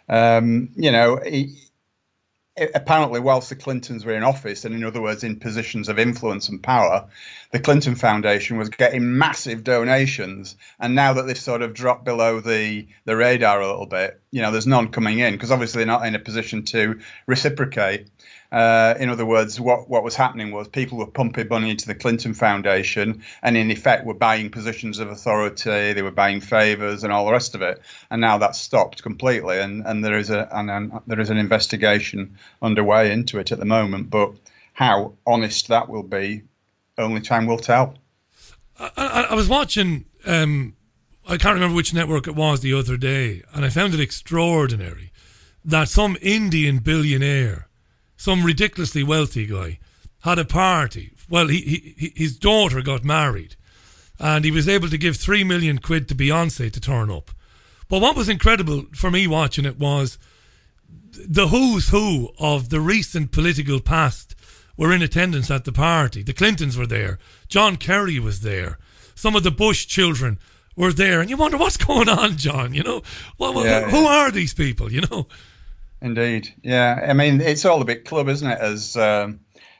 J: Apparently, whilst the Clintons were in office, and in other words, in positions of influence and power, the Clinton Foundation was getting massive donations. And now that they've sort of dropped below the radar a little bit, there's none coming in because obviously they're not in a position to reciprocate. In other words, what was happening was people were pumping money into the Clinton Foundation and in effect were buying positions of authority, they were buying favors and all the rest of it. And now that's stopped completely. And there is an investigation underway into it at the moment. But how honest that will be, only time will tell.
B: I was watching, I can't remember which network it was the other day, and I found it extraordinary that some Indian billionaire, some ridiculously wealthy guy, had a party. Well, his daughter got married and he was able to give 3 million quid to Beyonce to turn up. But what was incredible for me watching it was the who's who of the recent political past were in attendance at the party. The Clintons were there. John Kerry was there. Some of the Bush children were there. And you wonder what's going on, John, Who are these people,
J: Indeed, yeah. I mean, it's all a bit club, isn't it? As oh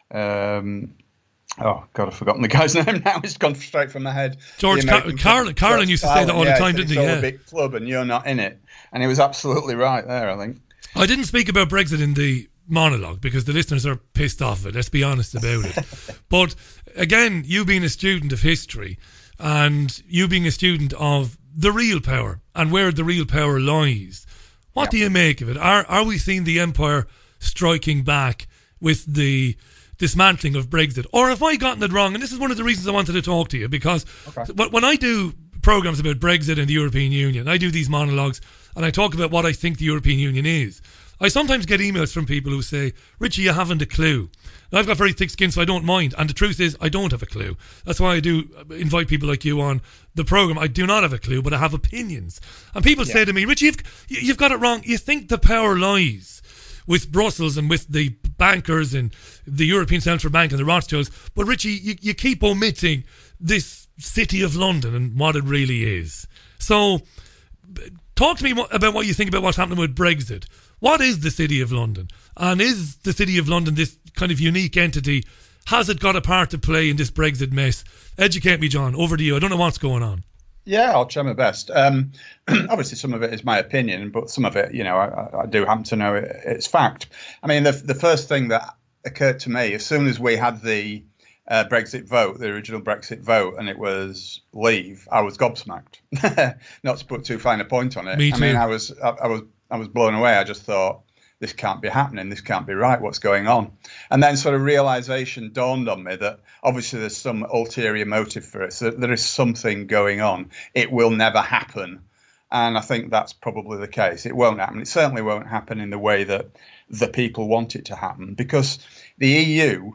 J: God, I've forgotten the guy's name now. It's gone straight from my head.
B: George Carlin used to say that all the time, didn't he?
J: It's all a big club, and you're not in it. And he was absolutely right there, I think.
B: I didn't speak about Brexit in the monologue because the listeners are pissed off of it. Let's be honest about it. But again, you being a student of history and you being a student of the real power and where the real power lies. What do you make of it? Are we seeing the empire striking back with the dismantling of Brexit? Or have I gotten it wrong? And this is one of the reasons I wanted to talk to you, because when I do programs about Brexit and the European Union, I do these monologues and I talk about what I think the European Union is. I sometimes get emails from people who say, Richie, you haven't a clue. And I've got very thick skin, so I don't mind. And the truth is, I don't have a clue. That's why I do invite people like you on the programme. I do not have a clue, but I have opinions. And people say to me, Richie, you've got it wrong. You think the power lies with Brussels and with the bankers and the European Central Bank and the Rothschilds. But Richie, you keep omitting this city of London and what it really is. So talk to me about what you think about what's happening with Brexit. What is the City of London? And is the City of London this kind of unique entity? Has it got a part to play in this Brexit mess? Educate me, John. Over to you. I don't know what's going on.
J: Yeah, I'll try my best. Obviously, some of it is my opinion, but some of it, I do happen to know it's fact. I mean, the first thing that occurred to me, as soon as we had the Brexit vote, the original Brexit vote, and it was leave, I was gobsmacked. Not to put too fine a point on it.
B: Me too.
J: I mean, I was blown away. I just thought, this can't be happening. This can't be right. What's going on? And then sort of realization dawned on me that obviously there's some ulterior motive for it. So there is something going on. It will never happen. And I think that's probably the case. It won't happen. It certainly won't happen in the way that the people want it to happen, because the EU,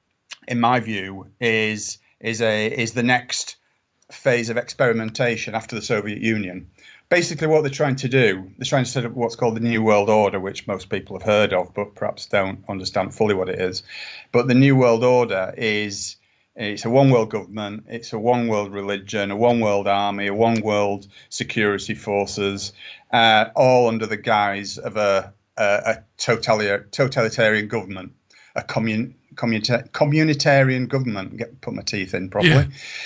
J: in my view, is the next phase of experimentation after the Soviet Union. Basically, what they're trying to do, they're trying to set up what's called the New World Order, which most people have heard of, but perhaps don't understand fully what it is. But the New World Order it's a one world government, it's a one world religion, a one world army, a one world security forces, all under the guise of a totalitarian government, a communitarian government. Put my teeth in properly.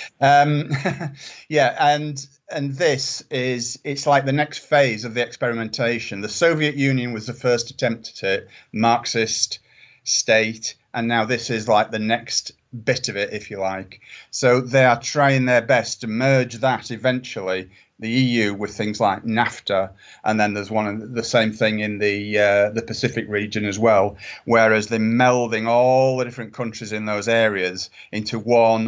J: And this it's like the next phase of the experimentation. The Soviet Union was the first attempt at it, Marxist state, and now this is like the next bit of it, if you like. So they are trying their best to merge that eventually, the EU, with things like NAFTA, and then there's the same thing in the Pacific region as well, whereas they're melding all the different countries in those areas into one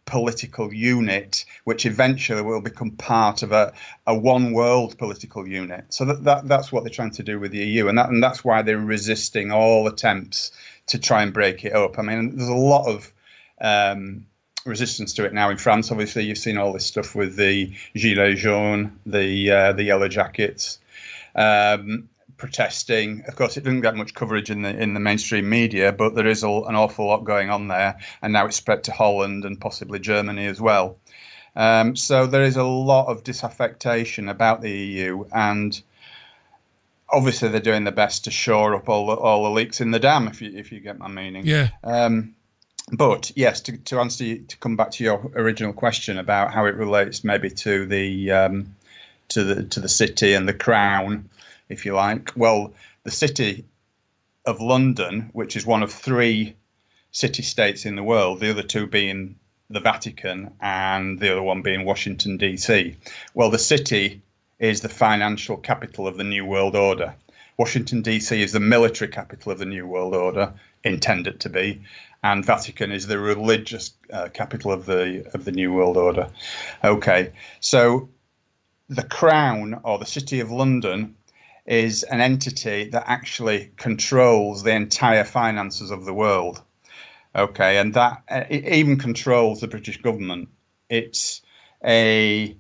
J: political unit, which eventually will become part of a one world political unit. So that's what they're trying to do with the EU, and that's why they're resisting all attempts to try and break it up. I mean, there's a lot of resistance to it now in France. Obviously, you've seen all this stuff with the Gilets jaunes, the Yellow Jackets, protesting. Of course, it didn't get much coverage in the mainstream media, but there is an awful lot going on there, and now it's spread to Holland and possibly Germany as well. So there is a lot of disaffection about the EU, and obviously they're doing their best to shore up all the leaks in the dam, if you get my meaning.
B: Yeah.
J: But yes, to answer to come back to your original question about how it relates maybe to the city and the crown, if you like. Well, the city of London, which is one of 3 city-states in the world, the other 2 being the Vatican and the other one being Washington, D.C. Well, the city is the financial capital of the New World Order. Washington, D.C. is the military capital of the New World Order, intended to be, and Vatican is the religious capital of the New World Order. Okay, so the Crown, or the City of London, is an entity that actually controls the entire finances of the world. Okay, and that it even controls the British government. It's a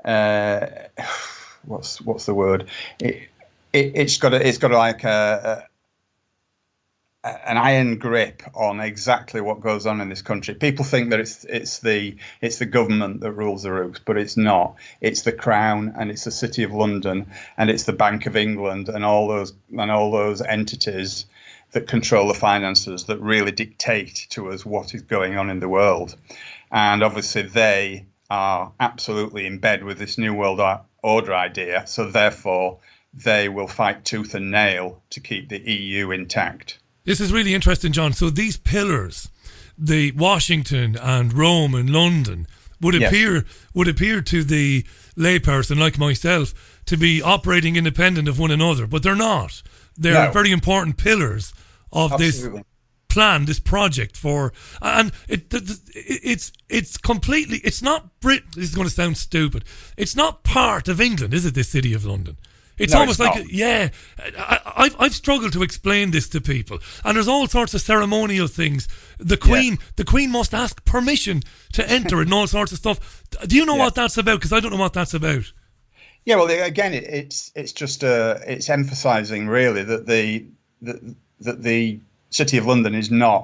J: what's the word? It's got like an iron grip on exactly what goes on in this country. People think that it's the government that rules the roost, but it's not. It's the Crown, and it's the City of London, and it's the Bank of England, and all those entities that control the finances, that really dictate to us what is going on in the world. And obviously they are absolutely in bed with this New World Order idea, so therefore they will fight tooth and nail to keep the EU intact.
B: This is really interesting, John. So these pillars, the Washington and Rome and London, would appear to the layperson like myself to be operating independent of one another, but they're not. They're very important pillars of this plan, this project and it's completely. It's not Britain. This is going to sound stupid. It's not part of England, is it? This City of London. It's almost like, I've struggled to explain this to people, and there's all sorts of ceremonial things. The Queen must ask permission to enter and all sorts of stuff. Do you know what that's about? Because I don't know what that's about.
J: Yeah, well, again, it's just it's emphasising really that the City of London is not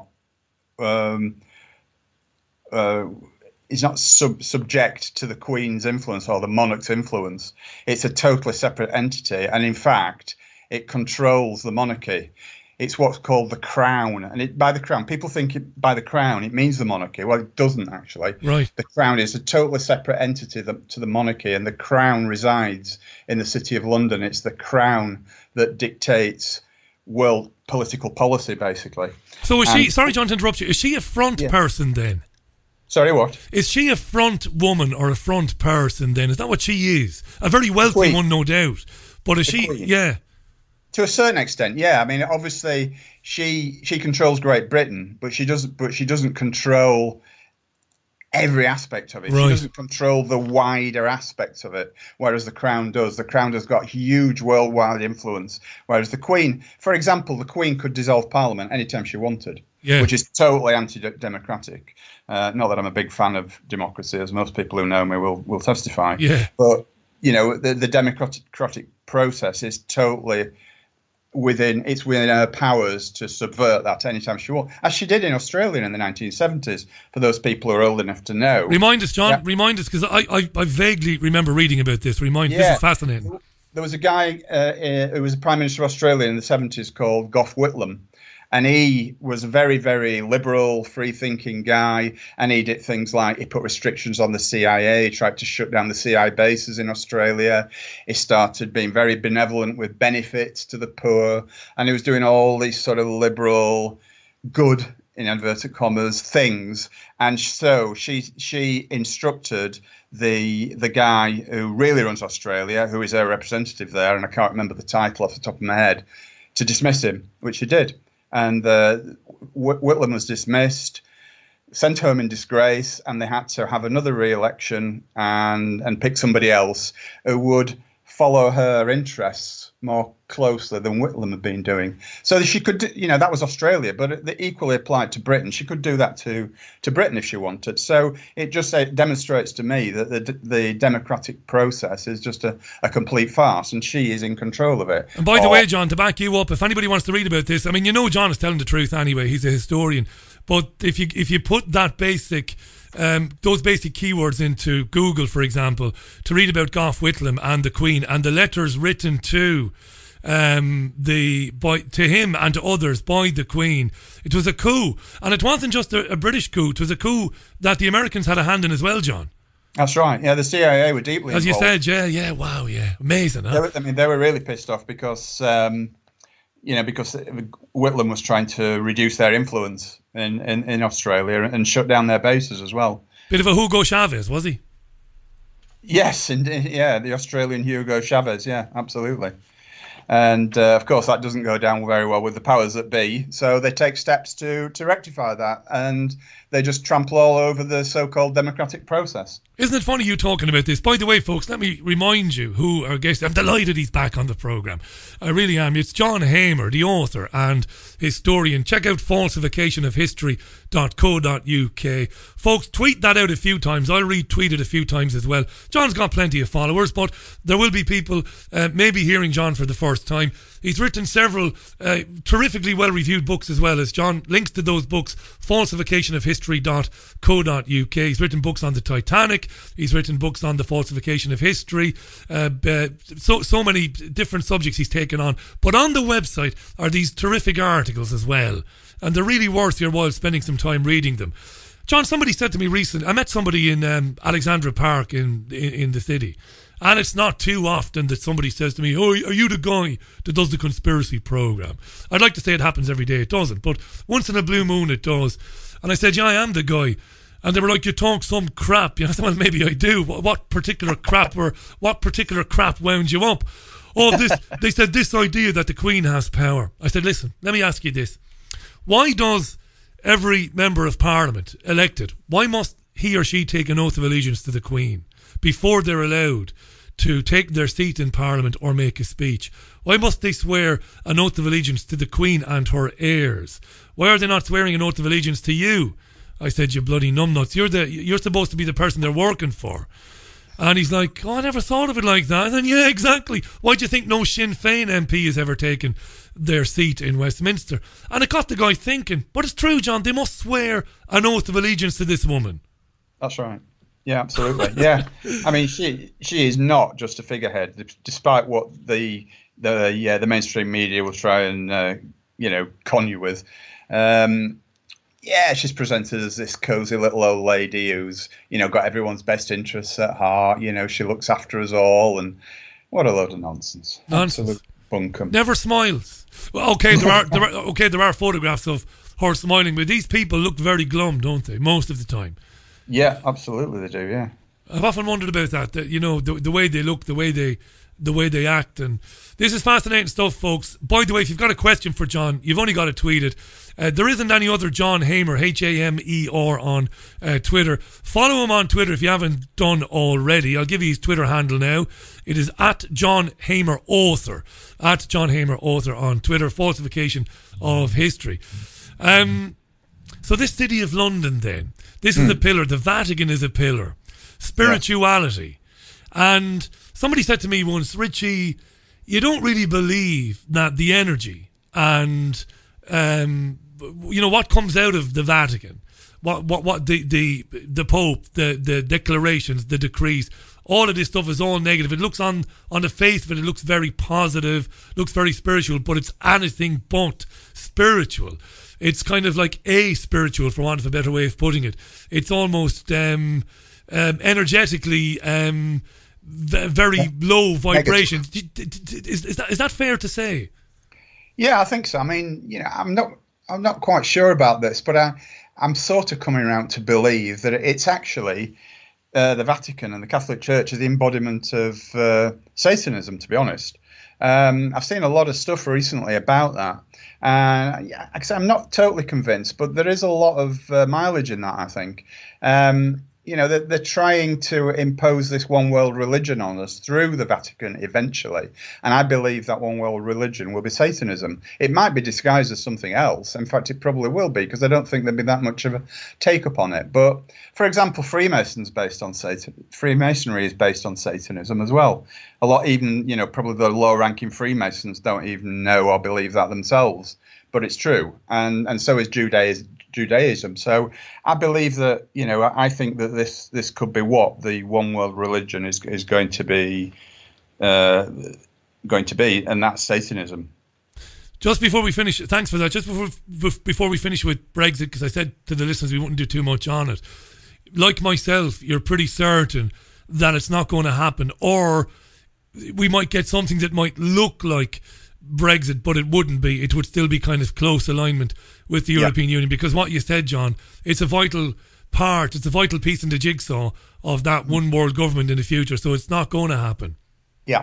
J: subject to the Queen's influence or the monarch's influence. It's a totally separate entity, and in fact, it controls the monarchy. It's what's called the Crown, and by the Crown, people think by the Crown it means the monarchy. Well, it doesn't actually.
B: Right.
J: The Crown is a totally separate entity to the monarchy, and the Crown resides in the City of London. It's the Crown that dictates world political policy, basically.
B: So is she? Sorry, John, to interrupt you. Is she a front person then?
J: Sorry, what?
B: Is she a front woman or a front person then? Is that what she is? A very wealthy one, no doubt. But is she?
J: Queen.
B: Yeah.
J: To a certain extent, yeah. I mean, obviously, she controls Great Britain, but she doesn't control every aspect of it.
B: Right.
J: She doesn't control the wider aspects of it, whereas the Crown does. The Crown has got huge worldwide influence, whereas the Queen, for example, the Queen could dissolve Parliament anytime she wanted, which is totally anti-democratic. Not that I'm a big fan of democracy, as most people who know me will testify.
B: Yeah.
J: But, you know, the democratic process is totally within her powers to subvert that anytime she wants, as she did in Australia in the 1970s, for those people who are old enough to know.
B: Remind us, John, remind us, because I vaguely remember reading about this. This is fascinating.
J: There was a guy who was the Prime Minister of Australia in the 70s called Gough Whitlam, and he was a very, very liberal, free-thinking guy, and he did things like he put restrictions on the CIA, he tried to shut down the CIA bases in Australia, he started being very benevolent with benefits to the poor, and he was doing all these sort of liberal, good, in inverted commas, things. And so she instructed the guy who really runs Australia, who is her representative there, and I can't remember the title off the top of my head, to dismiss him, which he did. And Whitlam was dismissed. sent home in disgrace, and they had to have another re-election and pick somebody else who would follow her interests more closely than Whitlam had been doing. So she could, that was Australia, but it equally applied to Britain. She could do that to Britain if she wanted. So it just demonstrates to me that the democratic process is just a complete farce, and she is in control of it.
B: And by the way, John, to back you up, if anybody wants to read about this, I mean, John is telling the truth anyway. He's a historian. But if you put that those basic keywords into Google, for example, to read about Gough Whitlam and the Queen and the letters written to him and to others by the Queen, it was a coup. And it wasn't just a British coup, it was a coup that the Americans had a hand in as well, John.
J: That's right. Yeah, the CIA were deeply
B: involved. As you said, yeah, wow, yeah. Amazing, huh?
J: They were really pissed off because Whitlam was trying to reduce their influence in Australia and shut down their bases as well.
B: Bit of a Hugo Chavez, was he?
J: Yes, the Australian Hugo Chavez, yeah, absolutely. And of course, that doesn't go down very well with the powers that be. So they take steps to rectify that, and they just trample all over the so-called democratic process.
B: Isn't it funny you talking about this? By the way, folks, let me remind you who our guest. I'm delighted he's back on the programme. I really am. It's John Hamer, the author and historian. Check out falsificationofhistory.co.uk. Folks, tweet that out a few times. I'll retweet it a few times as well. John's got plenty of followers, but there will be people maybe hearing John for the first time. He's written several terrifically well-reviewed books as well. As John links to those books, falsificationofhistory.co.uk. He's written books on the Titanic. He's written books on the falsification of history. So many different subjects he's taken on. But on the website are these terrific articles as well. And they're really worth your while spending some time reading them. John, somebody said to me recently, I met somebody in Alexandra Park in the city. And it's not too often that somebody says to me, "Oh, are you the guy that does the conspiracy program?" I'd like to say it happens every day. It doesn't. But once in a blue moon it does. And I said, "Yeah, I am the guy." And they were like, "You talk some crap." I said, "Well, maybe I do. What particular crap wound you up?" "Oh, they said this idea that the Queen has power." I said, "Listen, let me ask you this. Why does every member of Parliament elected, why must he or she take an oath of allegiance to the Queen before they're allowed to take their seat in Parliament or make a speech? Why must they swear an oath of allegiance to the Queen and her heirs? Why are they not swearing an oath of allegiance to you?" I said, "You bloody numbnuts. You're supposed to be the person they're working for." And he's like, "Oh, I never thought of it like that." And then, yeah, exactly. Why do you think no Sinn Féin MP has ever taken their seat in Westminster? And it got the guy thinking, but it's true, John, they must swear an oath of allegiance to this woman.
J: That's right. Yeah, absolutely. Yeah. I mean, she is not just a figurehead, despite what the mainstream media will try and, con you with. She's presented as this cozy little old lady who's, got everyone's best interests at heart. She looks after us all, and what a load of nonsense. Absolute bunkum.
B: Never smiles. Well, okay, there are photographs of her smiling, but these people look very glum, don't they? Most of the time.
J: Yeah, absolutely they do. Yeah,
B: I've often wondered about that. The way they look, the way they act, and this is fascinating stuff, folks. By the way, if you've got a question for John, you've only got to tweet it. There isn't any other John Hamer, Hamer, on Twitter. Follow him on Twitter if you haven't done already. I'll give you his Twitter handle now. It is @JohnHamerAuthor. @JohnHamerAuthor on Twitter. Falsification of history. So this city of London, then, this is a pillar. The Vatican is a pillar. Spirituality. Yeah. And somebody said to me once, "Richie, you don't really believe that the energy and what comes out of the Vatican, what the Pope, the declarations, the decrees, all of this stuff is all negative. It looks on the face of it looks very positive, looks very spiritual, but it's anything but spiritual. It's kind of like spiritual, for want of a better way of putting it. It's almost energetically very low vibrations." Is that fair to say?
J: Yeah, I think so. I mean, I'm not quite sure about this, but I'm sort of coming around to believe that it's actually the Vatican and the Catholic Church is the embodiment of Satanism, to be honest. I've seen a lot of stuff recently about that. And I'm not totally convinced, but there is a lot of mileage in that, I think. They're trying to impose this one world religion on us through the Vatican eventually. And I believe that one world religion will be Satanism. It might be disguised as something else. In fact, it probably will be, because I don't think there'd be that much of a take up on it. But, for example, Freemasonry is based on Satanism as well. A lot, even, probably the low-ranking Freemasons don't even know or believe that themselves. But it's true. And so is Judaism. So I believe that, I think that this could be what the one world religion is going to be, and that's Satanism.
B: Just before we finish, thanks for that. Just before we finish with Brexit, because I said to the listeners we wouldn't do too much on it. Like myself, you're pretty certain that it's not going to happen, or we might get something that might look like Brexit, but it wouldn't be. It would still be kind of close alignment with the European Union, because what you said, John, it's a vital part, it's a vital piece in the jigsaw of that one world government in the future, so it's not going to happen.
J: Yeah.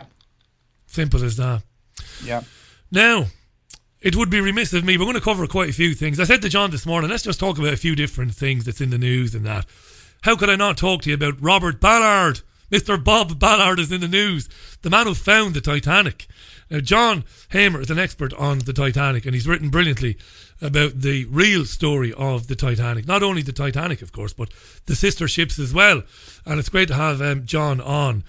B: Simple as that.
J: Yeah.
B: Now, it would be remiss of me, we're going to cover quite a few things. I said to John this morning, let's just talk about a few different things that's in the news and that. How could I not talk to you about Robert Ballard? Mr. Bob Ballard is in the news, the man who found the Titanic. Now, John Hamer is an expert on the Titanic, and he's written brilliantly about the real story of the Titanic. Not only the Titanic, of course, but the sister ships as well. And it's great to have John on.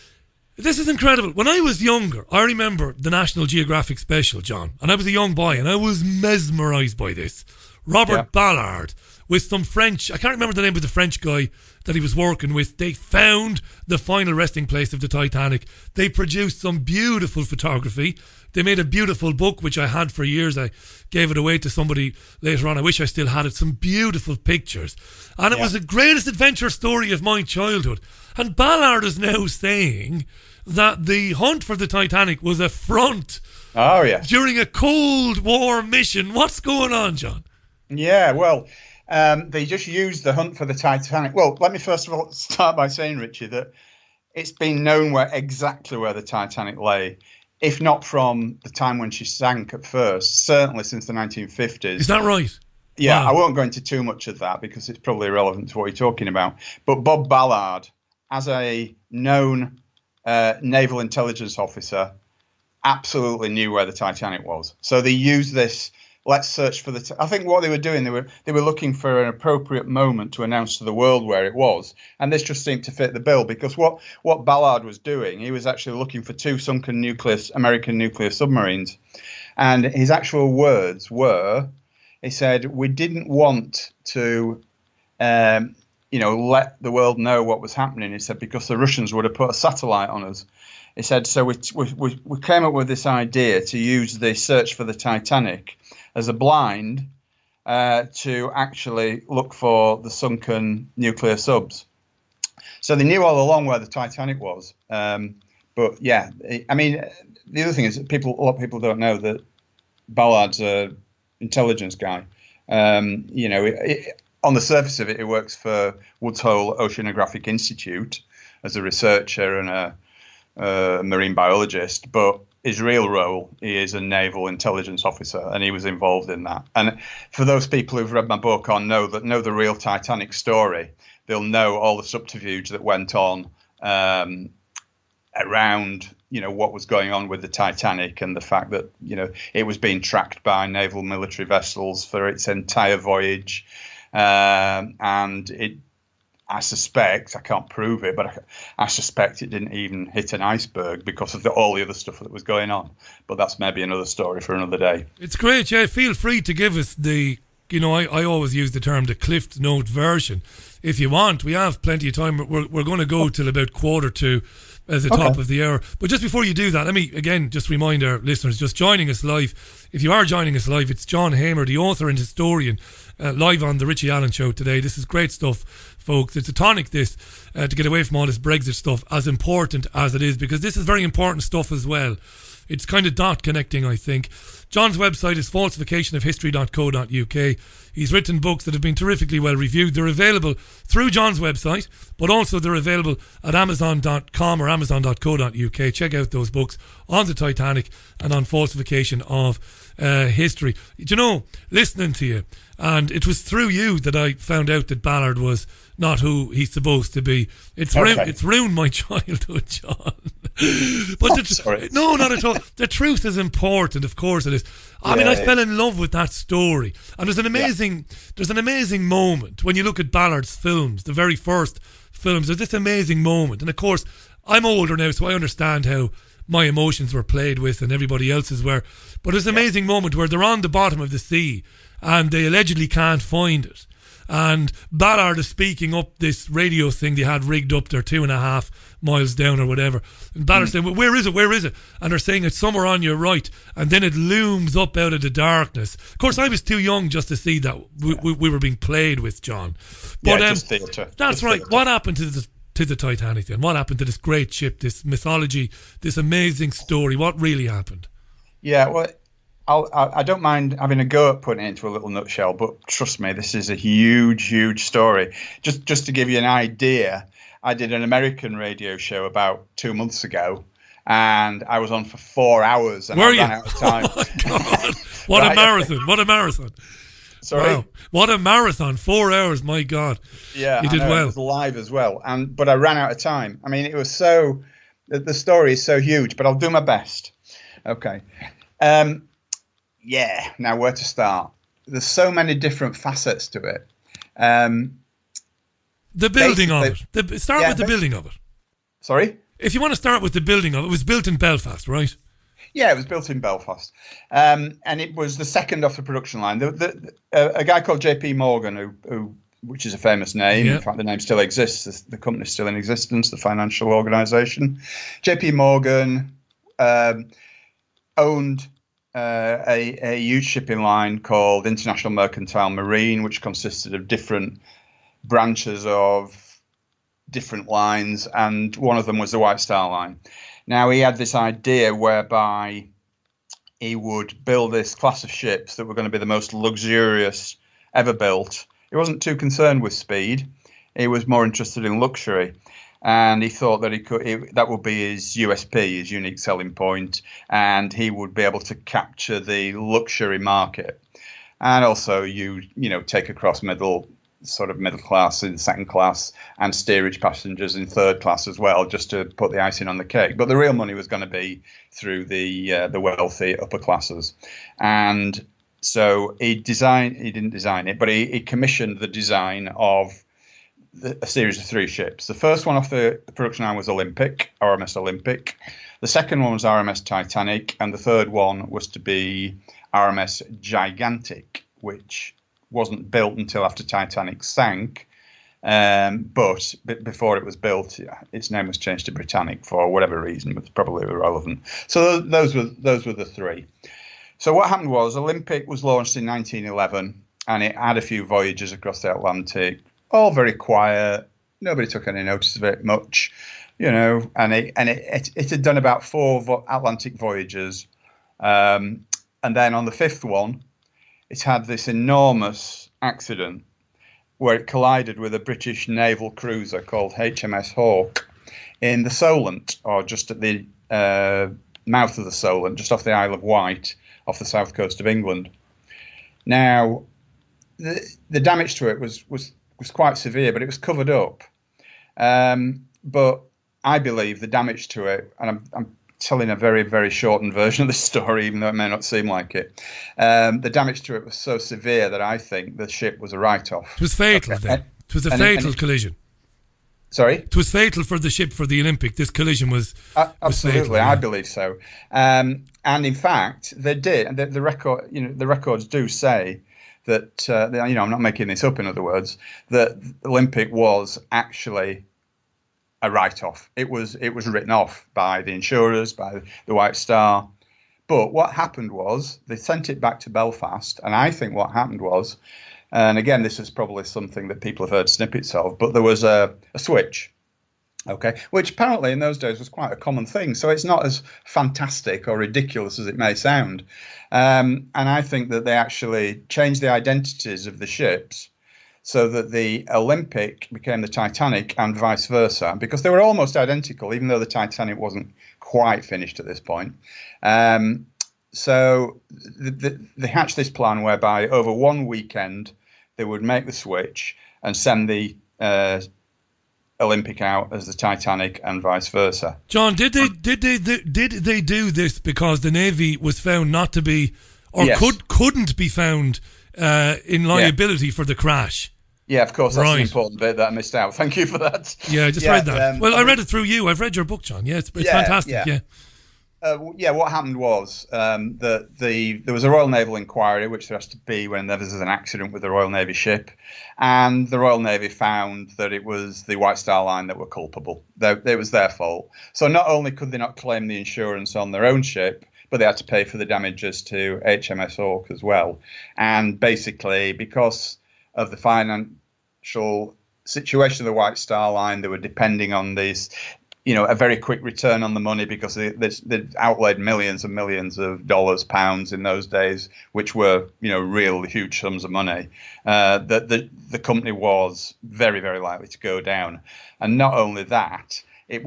B: This is incredible. When I was younger, I remember the National Geographic special, John, and I was a young boy, and I was mesmerised by this. Robert Ballard with some French, I can't remember the name of the French guy that he was working with. They found the final resting place of the Titanic. They produced some beautiful photography. They made a beautiful book, which I had for years. I gave it away to somebody later on. I wish I still had it. Some beautiful pictures. And it was the greatest adventure story of my childhood. And Ballard is now saying that the hunt for the Titanic was a front during a Cold War mission. What's going on, John?
J: Yeah, well, they just used the hunt for the Titanic. Well, let me first of all start by saying, Richie, that it's been known exactly where the Titanic lay, if not from the time when she sank at first, certainly since the 1950s.
B: Is that right?
J: Yeah, wow. I won't go into too much of that because it's probably irrelevant to what you're talking about. But Bob Ballard, as a known naval intelligence officer, absolutely knew where the Titanic was. So they used this. Let's search for I think what they were doing, they were looking for an appropriate moment to announce to the world where it was, and this just seemed to fit the bill, because what Ballard was doing, he was actually looking for two sunken American nuclear submarines, and his actual words were, he said, we didn't want to, let the world know what was happening. He said, because the Russians would have put a satellite on us. He said, so we came up with this idea to use the search for the Titanic as a blind to actually look for the sunken nuclear subs. So they knew all along where the Titanic was. But yeah, I mean, the other thing is that a lot of people don't know that Ballard's an intelligence guy. On the surface of it, he works for Woods Hole Oceanographic Institute as a researcher and a marine biologist, but his real role, he is a naval intelligence officer, and he was involved in that. And for those people who've read my book or know the real Titanic story, they'll know all the subterfuge that went on around, what was going on with the Titanic, and the fact that, it was being tracked by naval military vessels for its entire voyage. And it, I suspect, I can't prove it, but I suspect it didn't even hit an iceberg because of all the other stuff that was going on. But that's maybe another story for another day.
B: It's great, yeah. Feel free to give us the, I always use the term the Cliff Note version. If you want, we have plenty of time. We're going to go till about 1:45 as the top of the hour. But just before you do that, let me again just remind our listeners, just joining us live, if you are joining us live, it's John Hamer, the author and historian, live on the Richie Allen Show today. This is great stuff, folks. It's a tonic, this, to get away from all this Brexit stuff, as important as it is, because this is very important stuff as well. It's kind of dot connecting, I think. John's website is falsificationofhistory.co.uk. He's written books that have been terrifically well reviewed. They're available through John's website, but also they're available at amazon.com or amazon.co.uk. Check out those books on the Titanic and on falsification of history. Do you know, listening to you, and it was through you that I found out that Ballard was not who he's supposed to be. It's ruined my childhood, John. But no, not at all. The truth is important, of course it is. I mean, I fell in love with that story, and there's an amazing moment when you look at Ballard's films, the very first films. There's this amazing moment, and of course, I'm older now, so I understand how my emotions were played with, and everybody else's were. But there's an amazing moment where they're on the bottom of the sea, and they allegedly can't find it. And Ballard is speaking up this radio thing they had rigged up there 2.5 miles down or whatever. And Ballard's saying, well, where is it? Where is it? And they're saying it's somewhere on your right. And then it looms up out of the darkness. Of course, I was too young just to see that we were being played with, John. But
J: just theatre.
B: That's right. Theatre. What happened to the Titanic then? What happened to this great ship, this mythology, this amazing story? What really happened?
J: Yeah, well, I don't mind having a go at putting it into a little nutshell, but trust me, this is a huge, huge story. Just to give you an idea, I did an American radio show about 2 months ago, and I was on for 4 hours, and I ran out of time.
B: Oh my God. What a marathon! What a marathon!
J: Sorry,
B: wow. What a marathon! 4 hours, my God!
J: Yeah,
B: you did well.
J: It was live as well, but I ran out of time. I mean, it was the story is so huge, but I'll do my best. Okay. Yeah, now where to start? There's so many different facets to it.
B: The building of it. Start with the building of it.
J: Sorry?
B: If you want to start with the building of it, it was built in Belfast, right?
J: Yeah, it was built in Belfast. And it was the second off the production line. A guy called J.P. Morgan, which is a famous name. Yeah. In fact, the name still exists. The company's still in existence, the financial organisation. J.P. Morgan owned a huge shipping line called International Mercantile Marine, which consisted of different branches of different lines, and one of them was the White Star Line. Now, he had this idea whereby he would build this class of ships that were going to be the most luxurious ever built. He wasn't too concerned with speed. He was more interested in luxury. And he thought that that would be his USP, his unique selling point, and he would be able to capture the luxury market. And also, take across middle class in second class and steerage passengers in third class as well, just to put the icing on the cake. But the real money was going to be through the wealthy upper classes. And so he didn't design it, but he commissioned the design of a series of 3 ships. The first one off the production line was RMS Olympic. The second one was RMS Titanic, and the third one was to be RMS Gigantic, which wasn't built until after Titanic sank. But before it was built, its name was changed to Britannic for whatever reason, but it's probably irrelevant. So those were the 3. So what happened was Olympic was launched in 1911, and it had a few voyages across the Atlantic. All very quiet. Nobody took any notice of it much, and it had done about 4 Atlantic voyages. And then on the 5th one, it had this enormous accident where it collided with a British naval cruiser called HMS Hawke in the Solent, or just at the mouth of the Solent, just off the Isle of Wight, off the south coast of England. Now, the damage to it was quite severe, but it was covered up. But I believe the damage to it, and I'm telling a very, very shortened version of this story, even though it may not seem like it, the damage to it was so severe that I think the ship was a write-off.
B: It was fatal then. It was a fatal collision.
J: Sorry?
B: It was fatal for the ship, for the Olympic. This collision was
J: absolutely,
B: fatal, yeah.
J: I believe so. And in fact, they did. And the records do say that, I'm not making this up, in other words, that Olympic was actually a write-off. It was written off by the insurers, by the White Star. But what happened was they sent it back to Belfast, and I think what happened was, and again, this is probably something that people have heard snippets of, but there was a switch. Okay, which apparently in those days was quite a common thing. So it's not as fantastic or ridiculous as it may sound. And I think that they actually changed the identities of the ships so that the Olympic became the Titanic and vice versa, because they were almost identical, even though the Titanic wasn't quite finished at this point. So they hatched this plan whereby over one weekend they would make the switch and send the Olympic out as the Titanic and vice versa.
B: John, did they do this because the Navy was found not to be, or yes, couldn't be found in liability for the crash?
J: Yeah, of course. That's the important bit that I missed out. Thank you for that.
B: Yeah, I just read that. Well, I read it through you. I've read your book, John. Yeah, it's fantastic. Yeah.
J: What happened was that there was a Royal Naval inquiry, which there has to be when there was an accident with the Royal Navy ship, and the Royal Navy found that it was the White Star Line that were culpable. It was their fault. So not only could they not claim the insurance on their own ship, but they had to pay for the damages to HMS Hawke as well. And basically, because of the financial situation of the White Star Line, they were depending on these, a very quick return on the money, because they outlaid millions and millions of dollars, pounds in those days, which were, real huge sums of money. That the company was very, very likely to go down. And not only that,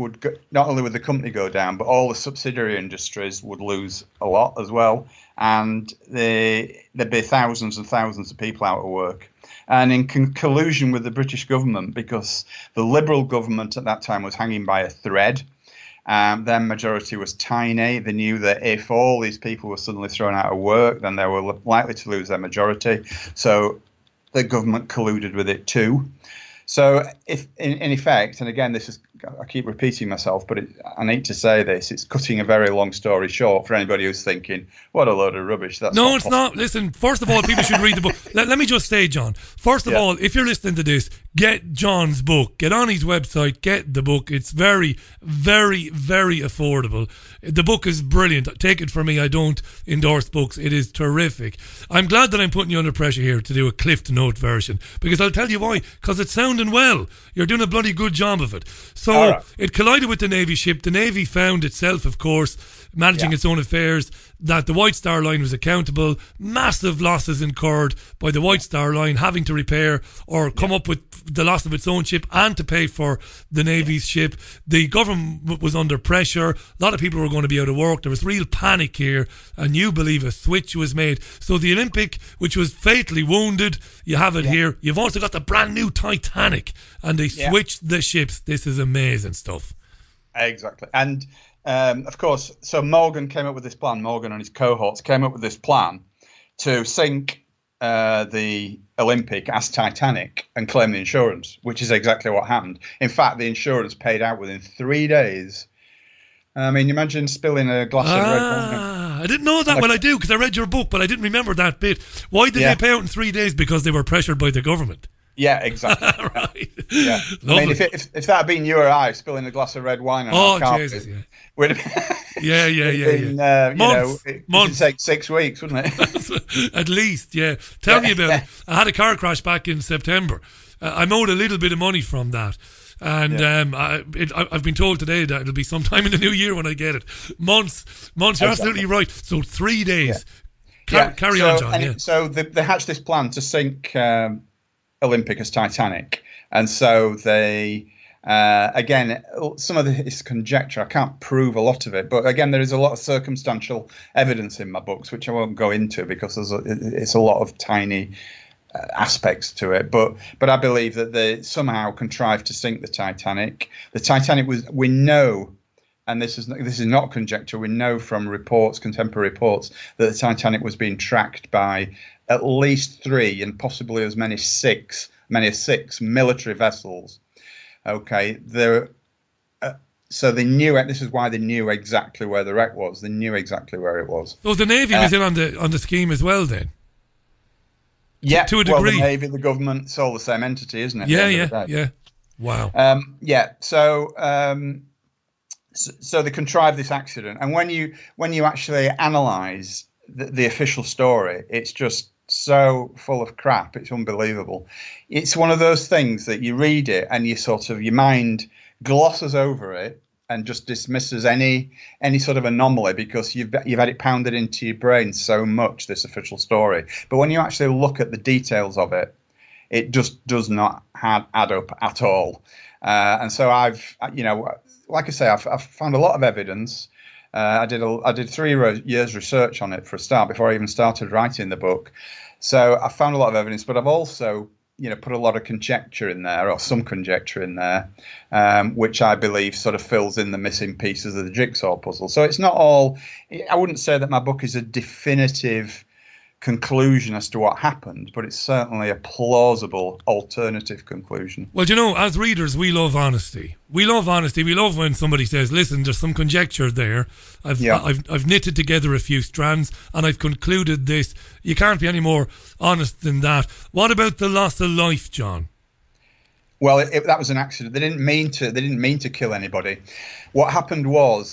J: not only would the company go down, but all the subsidiary industries would lose a lot as well. And there'd be thousands and thousands of people out of work. And in collusion with the British government, because the Liberal government at that time was hanging by a thread, their majority was tiny. They knew that if all these people were suddenly thrown out of work, then they were likely to lose their majority. So the government colluded with it too. So if, in effect, and again, I keep repeating myself, but I need to say this, it's cutting a very long story short for anybody who's thinking, what a load of rubbish. It's
B: not. Listen, first of all, people should read the book. Let me just say, John, first of all, if you're listening to this, get John's book. Get on his website, get the book. It's very, very, very affordable. The book is brilliant. Take it from me, I don't endorse books. It is terrific. I'm glad that I'm putting you under pressure here to do a Cliff Note version, because I'll tell you why, because it's sounding well. You're doing a bloody good job of it. So it collided with the Navy ship. The Navy found itself, of course, managing its own affairs, that the White Star Line was accountable. Massive losses incurred by the White Star Line, having to repair or come up with the loss of its own ship and to pay for the Navy's ship. The government was under pressure. A lot of people were going to be out of work. There was real panic here, and you believe a switch was made. So the Olympic, which was fatally wounded, you have it here. You've also got the brand new Titanic, and they switched the ships. This is amazing stuff.
J: Exactly. And of course, so Morgan came up with this plan. Morgan and his cohorts came up with this plan to sink the Olympic as Titanic and claim the insurance, which is exactly what happened. In fact, the insurance paid out within 3 days. I mean, imagine spilling a glass of red wine.
B: I didn't know that. Well, I do, because I read your book, but I didn't remember that bit. Why did they pay out in 3 days? Because they were pressured by the government.
J: Yeah, exactly.
B: Right.
J: Yeah. I mean, if that had been you or I spilling a glass of red wine on our carpet,
B: Jesus,
J: would have
B: yeah.
J: Months. It would take 6 weeks, wouldn't
B: it? At least, yeah. Tell me about it. I had a car crash back in September. I'm owed a little bit of money from that. And I've been told today that it'll be sometime in the new year when I get it. Months. You're absolutely right. So 3 days. Carry on, John.
J: So they hatched this plan to sink Olympic as Titanic, and so they again, some of this conjecture, I can't prove a lot of it, but again, there is a lot of circumstantial evidence in my books, which I won't go into because it's a lot of tiny aspects to it, but I believe that they somehow contrived to sink the Titanic. The Titanic we know, and this is not conjecture, we know from contemporary reports, that the Titanic was being tracked by at least 3 and possibly as many as 6 military vessels. Okay, so they knew it. This is why they knew exactly where the wreck was. They knew exactly where it was.
B: So the Navy was in on the scheme as well, then.
J: Yeah,
B: to a degree.
J: Well, the Navy, the government, it's all the same entity, isn't it?
B: Yeah. Wow.
J: So they contrived this accident, and when you actually analyse the official story, it's just so full of crap. It's unbelievable. It's one of those things that you read it and you sort of, your mind glosses over it and just dismisses any sort of anomaly because you've had it pounded into your brain so much, this official story. But when you actually look at the details of it, it just does not add up at all. And so I've, like I say, I've found a lot of evidence. I did 3 years research on it for a start before I even started writing the book. So I found a lot of evidence, but I've also put a lot of conjecture in there, or some conjecture in there, which I believe sort of fills in the missing pieces of the jigsaw puzzle. So it's not all, I wouldn't say that my book is a definitive conclusion as to what happened, but it's certainly a plausible alternative conclusion.
B: Well, as readers, we love honesty. We love honesty. We love when somebody says, listen, there's some conjecture there. I've knitted together a few strands and I've concluded this. You can't be any more honest than that. What about the loss of life, John?
J: Well, that was an accident. They didn't mean to kill anybody. What happened was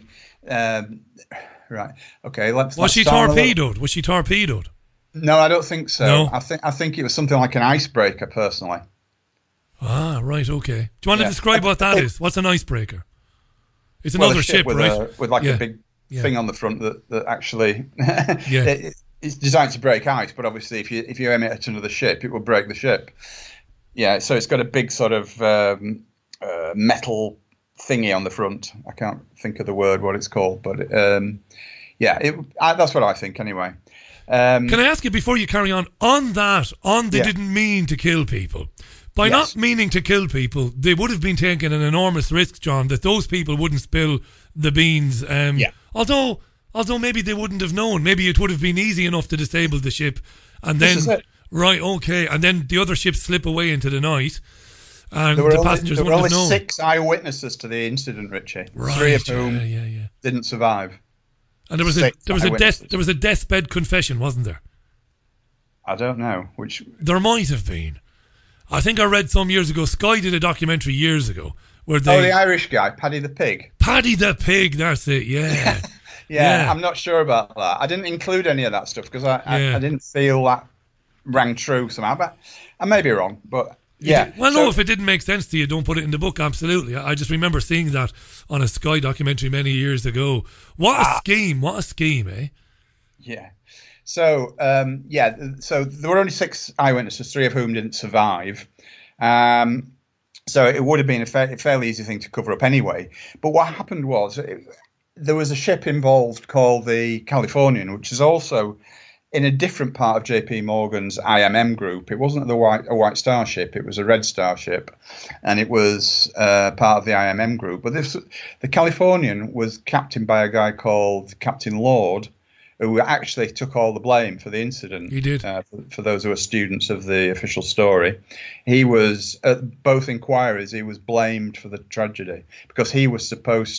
J: right. Okay.
B: Was she torpedoed? Was she torpedoed?
J: No, I don't think so.
B: No?
J: I think it was something like an icebreaker, personally.
B: Ah, right. Okay. Do you want to describe what that is? What's an icebreaker? It's another ship,
J: with
B: right?
J: With a big thing on the front that actually it's designed to break ice. But obviously, if you aim it at another ship, it will break the ship. Yeah. So it's got a big sort of metal thingy on the front. I can't think of the word what it's called, but that's what I think anyway.
B: Can I ask you before you carry on they didn't mean to kill people. By not meaning to kill people, they would have been taking an enormous risk, John, that those people wouldn't spill the beans. Although maybe they wouldn't have known. Maybe it would have been easy enough to disable the ship and then and then the other ships slip away into the night. And the passengers wouldn't have known.
J: There were only 6 eyewitnesses to the incident, Richie.
B: Right,
J: 3 of whom didn't survive.
B: And there was a deathbed confession, wasn't there?
J: I don't know which.
B: There might have been. I think I read some years ago. Sky did a documentary years ago where they.
J: Oh, the Irish guy, Paddy the Pig.
B: Paddy the Pig, that's it. Yeah.
J: yeah, I'm not sure about that. I didn't include any of that stuff because I didn't feel that rang true somehow. But I may be wrong, but. Yeah.
B: Well, no, if it didn't make sense to you, don't put it in the book. Absolutely. I just remember seeing that on a Sky documentary many years ago. What a scheme. What a scheme, eh?
J: Yeah. So, so there were only 6 eyewitnesses, 3 of whom didn't survive. So it would have been a fairly easy thing to cover up anyway. But what happened was there was a ship involved called the Californian, which is also in a different part of JP Morgan's IMM group. It wasn't a White Star ship, it was a Red Star ship, and it was part of the IMM group. But the Californian was captained by a guy called Captain Lord, who actually took all the blame for the incident.
B: He did.
J: For those who are students of the official story. He was, at both inquiries, he was blamed for the tragedy because he was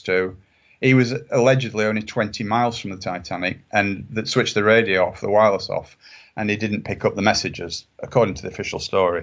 J: allegedly only 20 miles from the Titanic and that switched the radio off, the wireless off, and he didn't pick up the messages, according to the official story.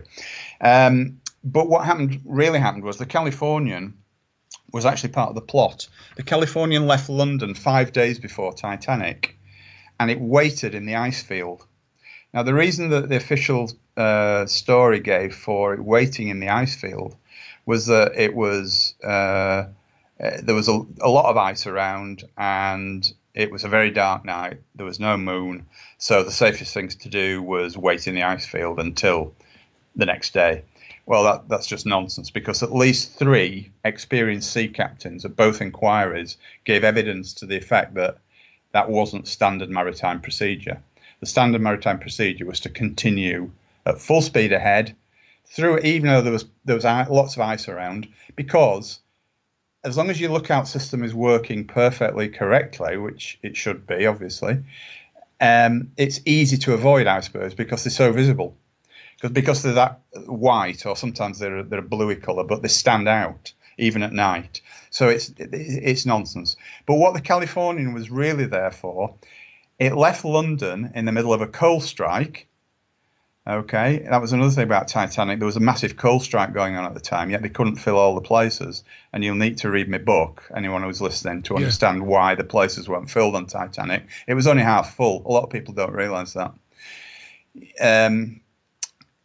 J: But what really happened was the Californian was actually part of the plot. The Californian left London 5 days before Titanic, and it waited in the ice field. Now, the reason that the official story gave for it waiting in the ice field was that it was... there was a lot of ice around and it was a very dark night. There was no moon. So the safest thing to do was wait in the ice field until the next day. Well, that's just nonsense because at least 3 experienced sea captains at both inquiries gave evidence to the effect that that wasn't standard maritime procedure. The standard maritime procedure was to continue at full speed ahead through, even though there was lots of ice around, because as long as your lookout system is working perfectly correctly, which it should be, obviously, it's easy to avoid icebergs because they're so visible. Because they're that white, or sometimes they're a bluey colour, but they stand out even at night. So it's nonsense. But what the Californian was really there for, it left London in the middle of a coal strike. Okay, that was another thing about Titanic. There was a massive coal strike going on at the time, yet they couldn't fill all the places. And you'll need to read my book, anyone who's listening, to understand why the places weren't filled on Titanic. It was only half full. A lot of people don't realise that.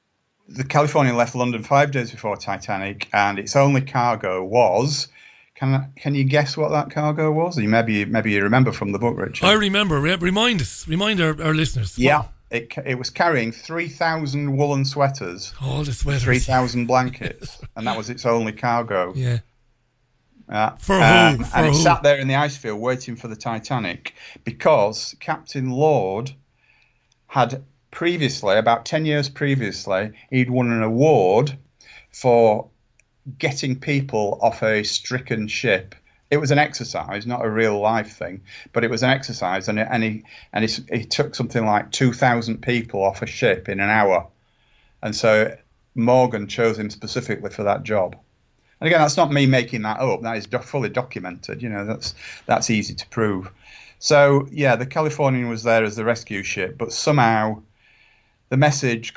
J: the Californian left London 5 days before Titanic, and its only cargo was. Can you guess what that cargo was? Maybe you remember from the book, Richard.
B: I remember. Remind our listeners.
J: Yeah, it was carrying 3,000 woolen sweaters.
B: All the sweaters.
J: 3,000 blankets, and that was its only cargo.
B: Yeah.
J: For who? And it sat there in the ice field waiting for the Titanic because Captain Lord had previously, about 10 years previously, he'd won an award for getting people off a stricken ship. It was an exercise, not a real life thing, but it was an exercise, and he took something like 2,000 people off a ship in an hour, and so Morgan chose him specifically for that job. And again, that's not me making that up. That is fully documented. That's easy to prove. So yeah, the Californian was there as the rescue ship, but somehow the message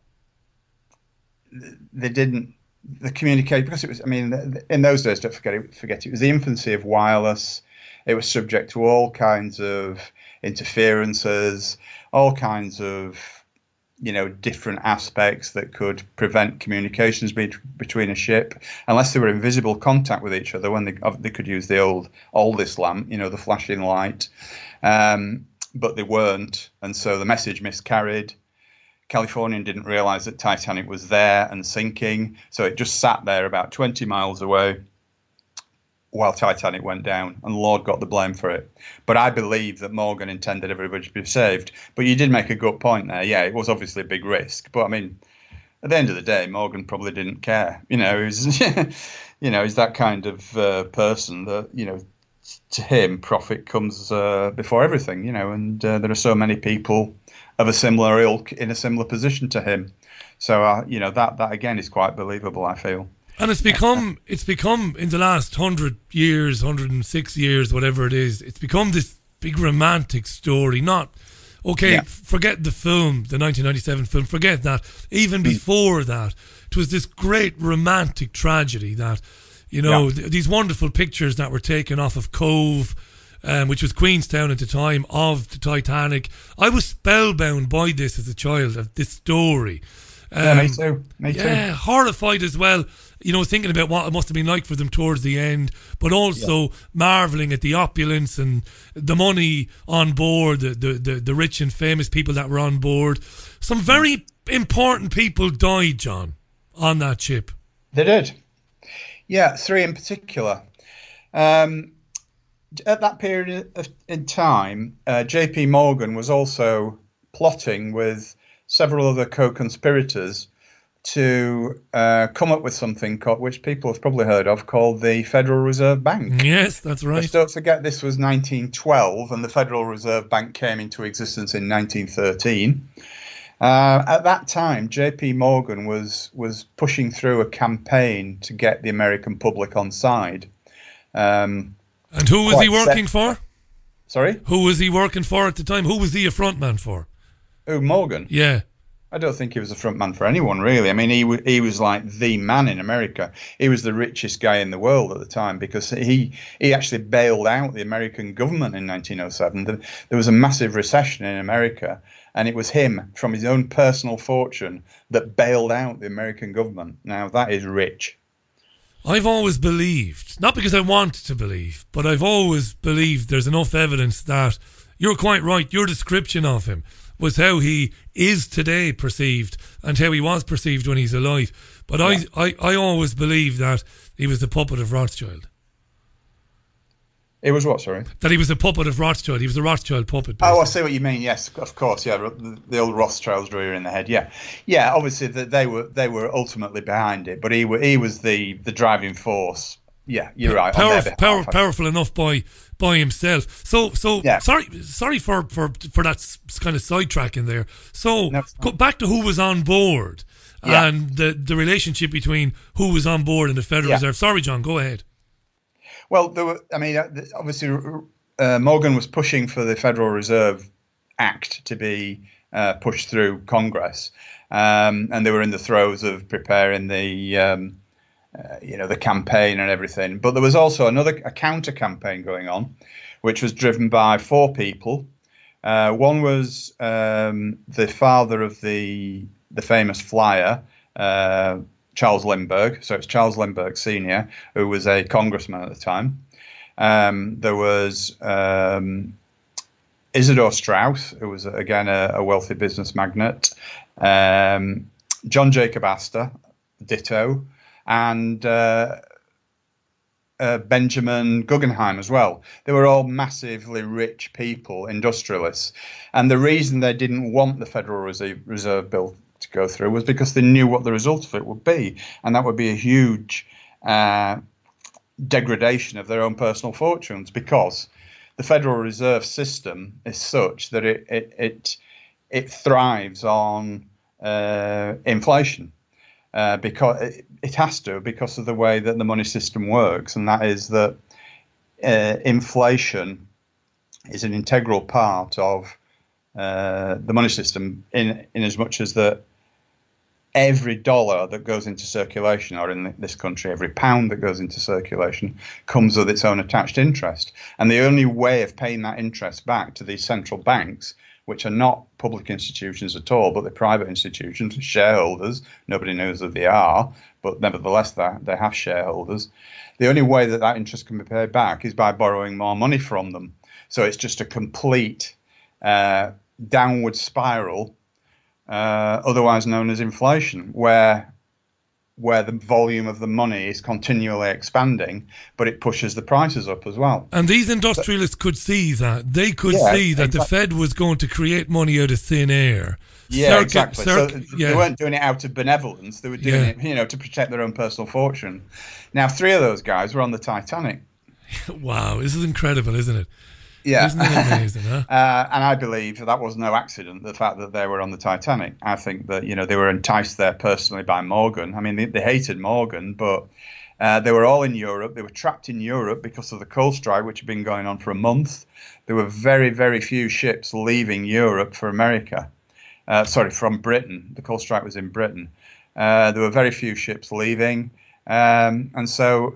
J: the communication, because it was, in those days, don't forget it was the infancy of wireless. It was subject to all kinds of interferences, all kinds of, different aspects that could prevent communications between a ship, unless they were in visible contact with each other, when they could use the oldest lamp, the flashing light, but they weren't, and so the message miscarried. Californian didn't realize that Titanic was there and sinking, so it just sat there about 20 miles away while Titanic went down, and Lord got the blame for it. But I believe that Morgan intended everybody to be saved. But you did make a good point there. Yeah, it was obviously a big risk, but at the end of the day, Morgan probably didn't care. He was, he's that kind of person that, to him, profit comes before everything, and there are so many people of a similar ilk in a similar position to him. So, that again is quite believable, I feel.
B: And it's become in the last 100 years, 106 years, whatever it is, it's become this big romantic story. Forget the film, the 1997 film, forget that. Even before that, it was this great romantic tragedy that, these wonderful pictures that were taken off of Cove, which was Queenstown at the time, of the Titanic. I was spellbound by this as a child, of this story.
J: Me too.
B: Yeah, horrified as well, thinking about what it must have been like for them towards the end, but also marvelling at the opulence and the money on board, the rich and famous people that were on board. Some very important people died, John, on that ship.
J: They did. Yeah, 3 in particular. At that period in time, J.P. Morgan was also plotting with several other co-conspirators to come up with something which people have probably heard of, called the Federal Reserve Bank.
B: Yes, that's right.
J: Just don't forget, this was 1912, and the Federal Reserve Bank came into existence in 1913. At that time, J.P. Morgan was pushing through a campaign to get the American public on side.
B: And who was he working for?
J: Sorry?
B: Who was he working for at the time? Who was he a front man for?
J: Who, Morgan?
B: Yeah.
J: I don't think he was a front man for anyone, really. He was like the man in America. He was the richest guy in the world at the time, because he actually bailed out the American government in 1907. There was a massive recession in America, and it was him, from his own personal fortune, that bailed out the American government. Now, that is rich.
B: I've always believed, not because I want to believe, but I've always believed there's enough evidence that you're quite right. Your description of him was how he is today perceived and how he was perceived when he's alive. But yeah. I always believed that he was the puppet of Rothschild.
J: It was what, sorry?
B: That he was a puppet of Rothschild. He was a Rothschild puppet. Basically.
J: Oh, I see what you mean. Yes, of course. Yeah, the old Rothschilds drew in the head. Yeah, yeah. Obviously, they were ultimately behind it, but he was the driving force. Yeah, you're right.
B: Powerful enough by himself. So yeah. Sorry for that kind of sidetracking there. So go back to who was on board and the relationship between who was on board and the Federal Reserve. Sorry, John. Go ahead.
J: Well, obviously, Morgan was pushing for the Federal Reserve Act to be pushed through Congress, and they were in the throes of preparing the campaign and everything. But there was also a counter campaign going on, which was driven by 4 people. One was the father of the famous flyer, Charles Lindbergh. So it's Charles Lindbergh Sr., who was a congressman at the time. There was Isidor Straus, who was, again, a wealthy business magnate. John Jacob Astor, ditto. And Benjamin Guggenheim as well. They were all massively rich people, industrialists. And the reason they didn't want the Federal Reserve Bill to go through was because they knew what the result of it would be. And that would be a huge degradation of their own personal fortunes, because the Federal Reserve System is such that it thrives on inflation. Because it has to, because of the way that the money system works, and that is that inflation is an integral part of the money system, in as much as that every dollar that goes into circulation, or in this country, every pound that goes into circulation, comes with its own attached interest. And the only way of paying that interest back to these central banks, which are not public institutions at all, but they're private institutions, shareholders. Nobody knows who they are, but nevertheless, they have shareholders. The only way that interest can be paid back is by borrowing more money from them. So it's just a complete downward spiral, otherwise known as inflation, where the volume of the money is continually expanding, but it pushes the prices up as well.
B: And these industrialists could see that. They could see that the Fed was going to create money out of thin air.
J: Yeah, exactly. So they weren't doing it out of benevolence. They were doing it, to protect their own personal fortune. Now, 3 of those guys were on the Titanic.
B: Wow, this is incredible, isn't it?
J: Yeah.
B: Isn't it amazing, huh?
J: And I believe that was no accident, the fact that they were on the Titanic. I think that, they were enticed there personally by Morgan. I mean, they hated Morgan, but they were all in Europe. They were trapped in Europe because of the coal strike, which had been going on for a month. There were very, very few ships leaving Europe for America. From Britain. The coal strike was in Britain. There were very few ships leaving. And so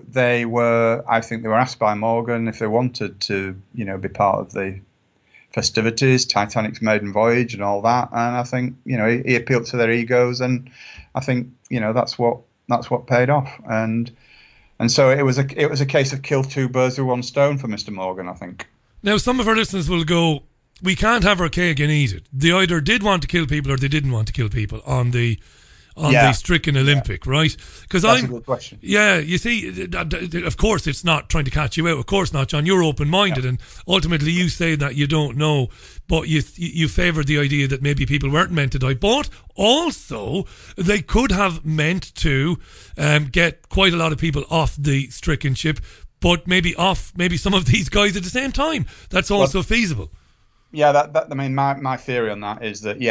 J: I think they were asked by Morgan if they wanted to, be part of the festivities, Titanic's maiden voyage and all that. And I think, he appealed to their egos, and I think, that's what paid off. And so it was a case of kill 2 birds with 1 stone for Mr. Morgan, I think.
B: Now, some of our listeners will go, we can't have our cake and eat it. They either did want to kill people or they didn't want to kill people on the stricken Olympic, right? Because
J: that's a good question.
B: Yeah, you see, of course it's not trying to catch you out. Of course not, John. You're open-minded, and ultimately you say that you don't know, but you favour the idea that maybe people weren't meant to die. But also, they could have meant to get quite a lot of people off the stricken ship, but maybe some of these guys at the same time. That's also feasible.
J: Yeah, I mean, my theory on that is that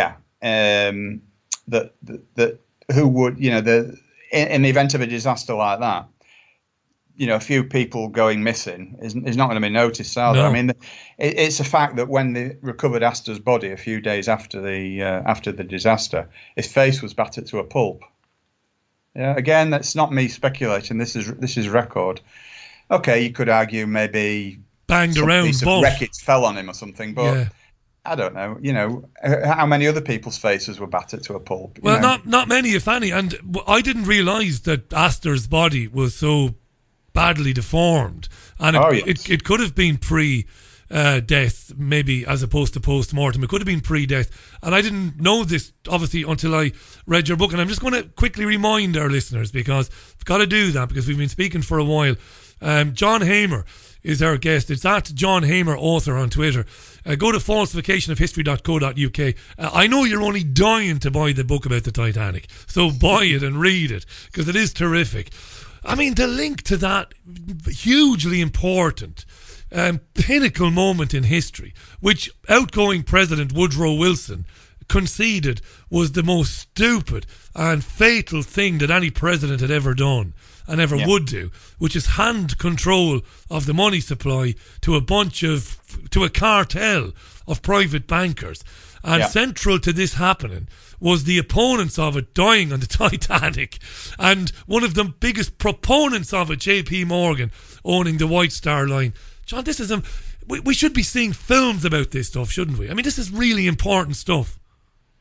J: that who would, in the event of a disaster like that, a few people going missing is not going to be noticed, are they? I mean, it's a fact that when they recovered Astor's body a few days after the disaster, his face was battered to a pulp. Yeah, again, that's not me speculating. This is record. Okay, you could argue maybe
B: banged around,
J: piece of wreckage fell on him or something, but I don't know. How many other people's faces were battered to a pulp?
B: Well, not many, if any. And I didn't realise that Astor's body was so badly deformed, and it could have been pre-death, maybe, as opposed to post-mortem. It could have been pre-death, and I didn't know this obviously until I read your book. And I'm just going to quickly remind our listeners, because I've got to do that because we've been speaking for a while. John Hamer is our guest. It's at John Hamer Author on Twitter. Go to falsificationofhistory.co.uk. I know you're only dying to buy the book about the Titanic, so buy it and read it, because it is terrific. I mean, the link to that hugely important pinnacle moment in history, which outgoing President Woodrow Wilson conceded was the most stupid and fatal thing that any president had ever done and ever would do, which is hand control of the money supply to a cartel of private bankers. And central to this happening was the opponents of it dying on the Titanic, and one of the biggest proponents of it, J.P. Morgan, owning the White Star Line. John, this is we should be seeing films about this stuff, shouldn't we? I mean, this is really important stuff.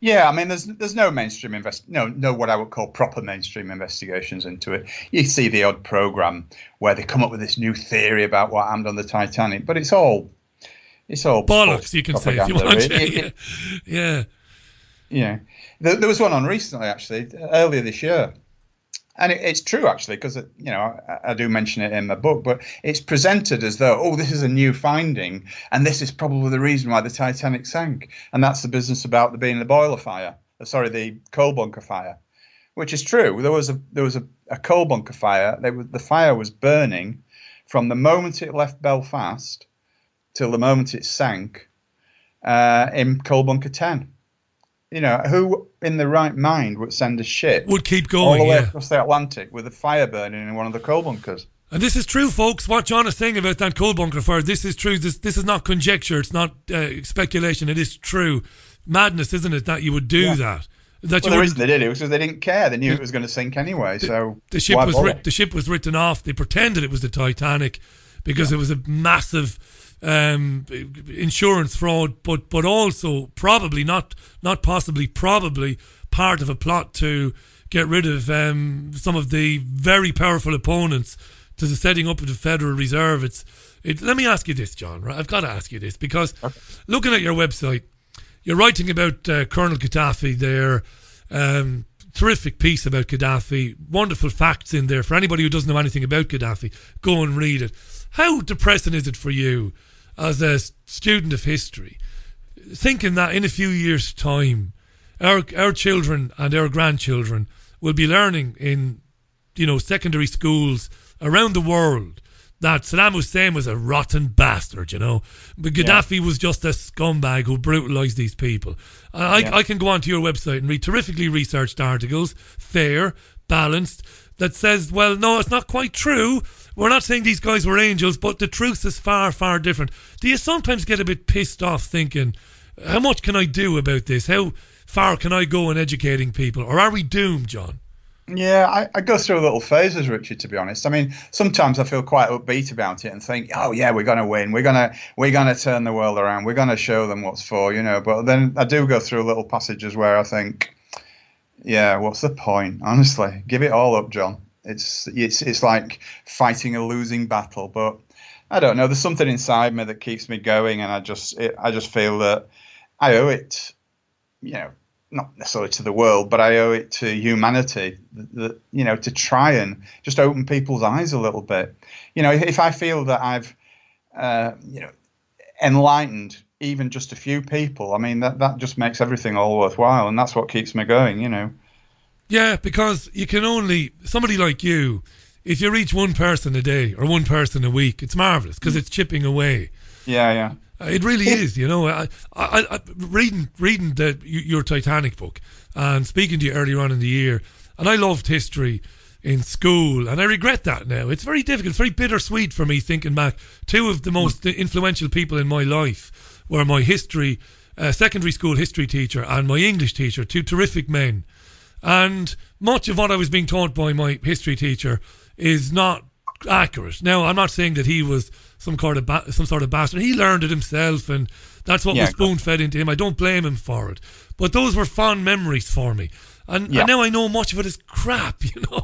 J: Yeah, I mean, there's no mainstream no what I would call proper mainstream investigations into it. You see the odd program where they come up with this new theory about what happened on the Titanic, but it's all
B: bollocks. You can say if you want to. Yeah.
J: Yeah. There was one on recently, actually, earlier this year. And it's true, actually, because, I do mention it in my book, but it's presented as though, this is a new finding, and this is probably the reason why the Titanic sank. And that's the business about there being the the coal bunker fire, which is true. There was a coal bunker fire. The fire was burning from the moment it left Belfast till the moment it sank in coal bunker 10. Who in the right mind would send a ship
B: would keep going
J: all the way across the Atlantic with a fire burning in one of the coal bunkers?
B: And this is true, folks. What John is saying about that coal bunker fire, this is true. This is not conjecture. It's not speculation. It is true. Madness, isn't it, that you would do that?
J: The reason they did it was because they didn't care. They knew it was going to sink anyway.
B: The ship was written off. They pretended it was the Titanic because it was a massive insurance fraud, but also probably probably part of a plot to get rid of some of the very powerful opponents to the setting up of the Federal Reserve. Let me ask you this, John. Right? I've got to ask you this because looking at your website, you're writing about Colonel Gaddafi there. Terrific piece about Gaddafi. Wonderful facts in there. For anybody who doesn't know anything about Gaddafi, go and read it. How depressing is it for you as a student of history, thinking that in a few years' time, our children and our grandchildren will be learning in, secondary schools around the world that Saddam Hussein was a rotten bastard, but Gaddafi was just a scumbag who brutalised these people. I can go onto your website and read terrifically researched articles, fair, balanced, that says, well, no, it's not quite true. We're not saying these guys were angels, but the truth is far, far different. Do you sometimes get a bit pissed off thinking, how much can I do about this? How far can I go in educating people? Or are we doomed, John?
J: Yeah, I go through little phases, Richard, to be honest. I mean, sometimes I feel quite upbeat about it and think, oh, yeah, we're going to win. We're going to turn the world around. We're going to show them what's for, But then I do go through little passages where I think, yeah, what's the point? Honestly, give it all up, John. It's like fighting a losing battle, but I don't know. There's something inside me that keeps me going, and I just feel that I owe it, not necessarily to the world, but I owe it to humanity, to try and just open people's eyes a little bit. If I feel that I've, enlightened even just a few people, I mean, that just makes everything all worthwhile, and that's what keeps me going,
B: Yeah, because you can only, somebody like you, if you reach one person a day or one person a week, it's marvellous because it's chipping away.
J: Yeah.
B: It really is, I reading your Titanic book and speaking to you earlier on in the year, and I loved history in school, and I regret that now. It's very difficult, very bittersweet for me thinking back. Two of the most influential people in my life were my history, secondary school history teacher and my English teacher, two terrific men. And much of what I was being taught by my history teacher is not accurate. Now, I'm not saying that he was some sort of bastard. He learned it himself, and that's what was spoon-fed into him. I don't blame him for it. But those were fond memories for me. And now I know much of it is crap,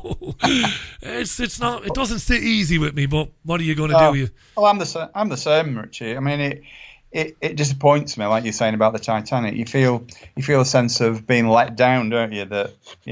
B: It's not. It doesn't sit easy with me, but what are you going to do?
J: Well, I'm the same, Richie. I mean, it disappoints me, like you're saying about the Titanic. You feel a sense of being let down, don't you? That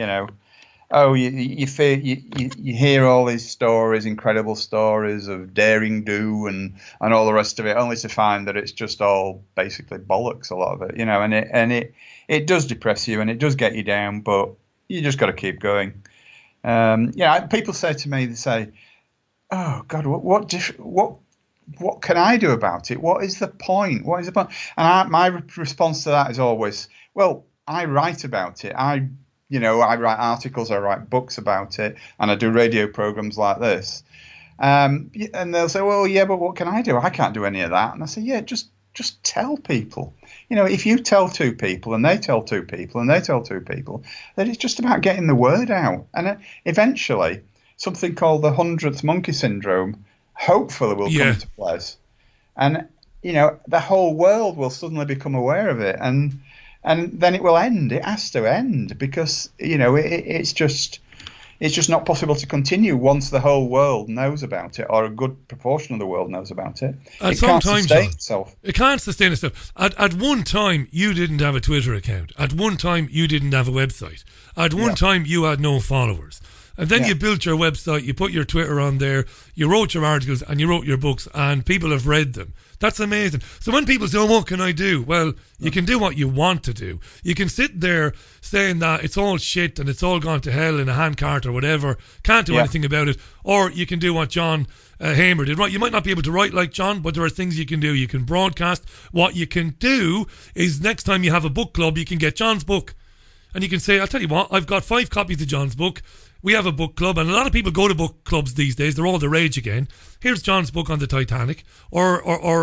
J: you hear all these stories, incredible stories of daring do and all the rest of it, only to find that it's just all basically bollocks, a lot of it, and it does depress you and it does get you down, but you just got to keep going. People say to me, they say, oh God, what can I do about it? What is the point? What is the point? And my response to that is always, well, I write about it. I write articles, I write books about it, and I do radio programs like this. And they'll say, well, yeah, but what can I do? I can't do any of that. And I say, yeah, just tell people. If you tell two people and they tell two people and they tell two people, then it's just about getting the word out. And eventually, something called the 100th monkey syndrome hopefully will come into place. And, the whole world will suddenly become aware of it. And and then it will end. It has to end because it's just not possible to continue once the whole world knows about it, or a good proportion of the world knows about it. It can't sustain itself.
B: It can't sustain itself. At one time, you didn't have a Twitter account. At one time, you didn't have a website. At one time, you had no followers. And then you built your website, you put your Twitter on there, you wrote your articles, and you wrote your books, and people have read them. That's amazing. So when people say, what can I do? Well, you can do what you want to do. You can sit there saying that it's all shit and it's all gone to hell in a handcart or whatever, can't do anything about it. Or you can do what John Hamer did. Right? You might not be able to write like John, but there are things you can do. You can broadcast. What you can do is next time you have a book club, you can get John's book. And you can say, I'll tell you what, I've got 5 copies of John's book. We have a book club, and a lot of people go to book clubs these days. They're all the rage again. Here's John's book on the Titanic, or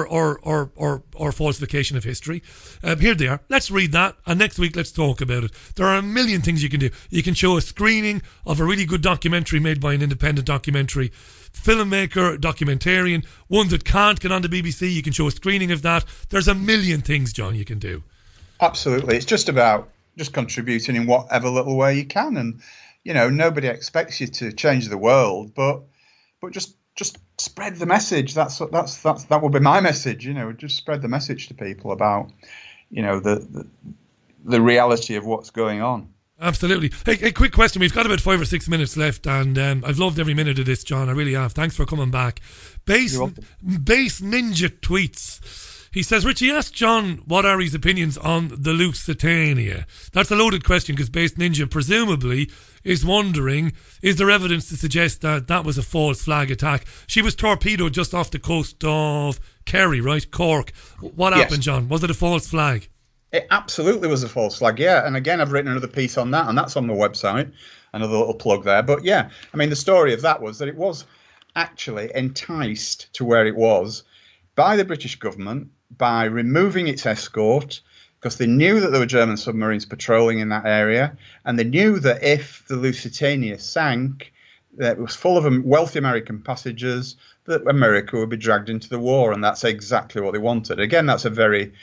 B: falsification of history. Here they are. Let's read that, and next week let's talk about it. There are a million things you can do. You can show a screening of a really good documentary made by an independent documentary filmmaker, documentarian, one that can't get on the BBC. You can show a screening of that. There's a million things, John, you can do.
J: Absolutely. It's just about contributing in whatever little way you can, and nobody expects you to change the world, but just spread the message. That will be my message. Just spread the message to people about the reality of what's going on.
B: Absolutely. Hey, quick question. We've got about 5 or 6 minutes left, and I've loved every minute of this, John. I really have. Thanks for coming back. Base Ninja tweets. He says, Richie, ask John what are his opinions on the Lusitania. That's a loaded question because Base Ninja presumably is wondering, is there evidence to suggest that that was a false flag attack? She was torpedoed just off the coast of Kerry, right? Cork. What happened, John? Was it a false flag?
J: It absolutely was a false flag, yeah. And again, I've written another piece on that, and that's on my website. Another little plug there. But yeah, I mean, the story of that was that it was actually enticed to where it was by the British government by removing its escort, because they knew that there were German submarines patrolling in that area, and they knew that if the Lusitania sank, that it was full of wealthy American passengers, that America would be dragged into the war, and that's exactly what they wanted. Again, that's a very,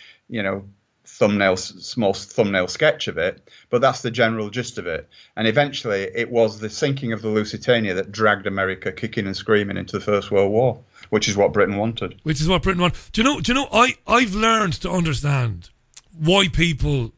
J: small thumbnail sketch of it, but that's the general gist of it. And eventually, it was the sinking of the Lusitania that dragged America kicking and screaming into the First World War, which is what Britain wanted. Do
B: you know? I've learned to understand why people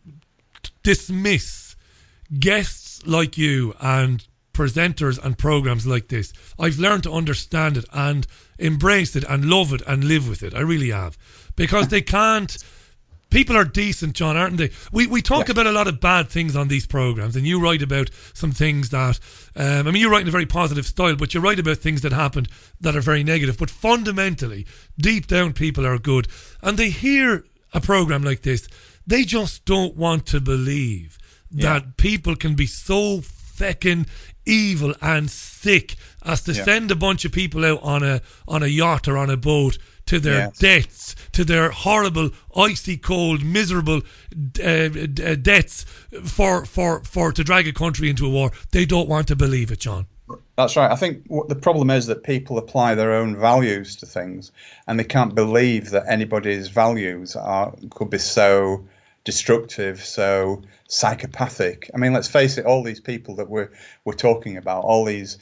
B: dismiss guests like you and presenters and programs like this. I've learned to understand it and embrace it and love it and live with it. I really have, because they can't. People are decent, John, aren't they? We talk about a lot of bad things on these programs, and you write about some things that, you write in a very positive style, but you write about things that happened that are very negative. But fundamentally, deep down, people are good. And they hear a program like this, they just don't want to believe that people can be so feckin' evil and sick as to send a bunch of people out on a yacht or on a boat to their deaths, to their horrible, icy cold, miserable deaths to drag a country into a war. They don't want to believe it, John.
J: That's right. I think the problem is that people apply their own values to things, and they can't believe that anybody's values could be so destructive, so psychopathic. I mean, let's face it, all these people that we're talking about, all these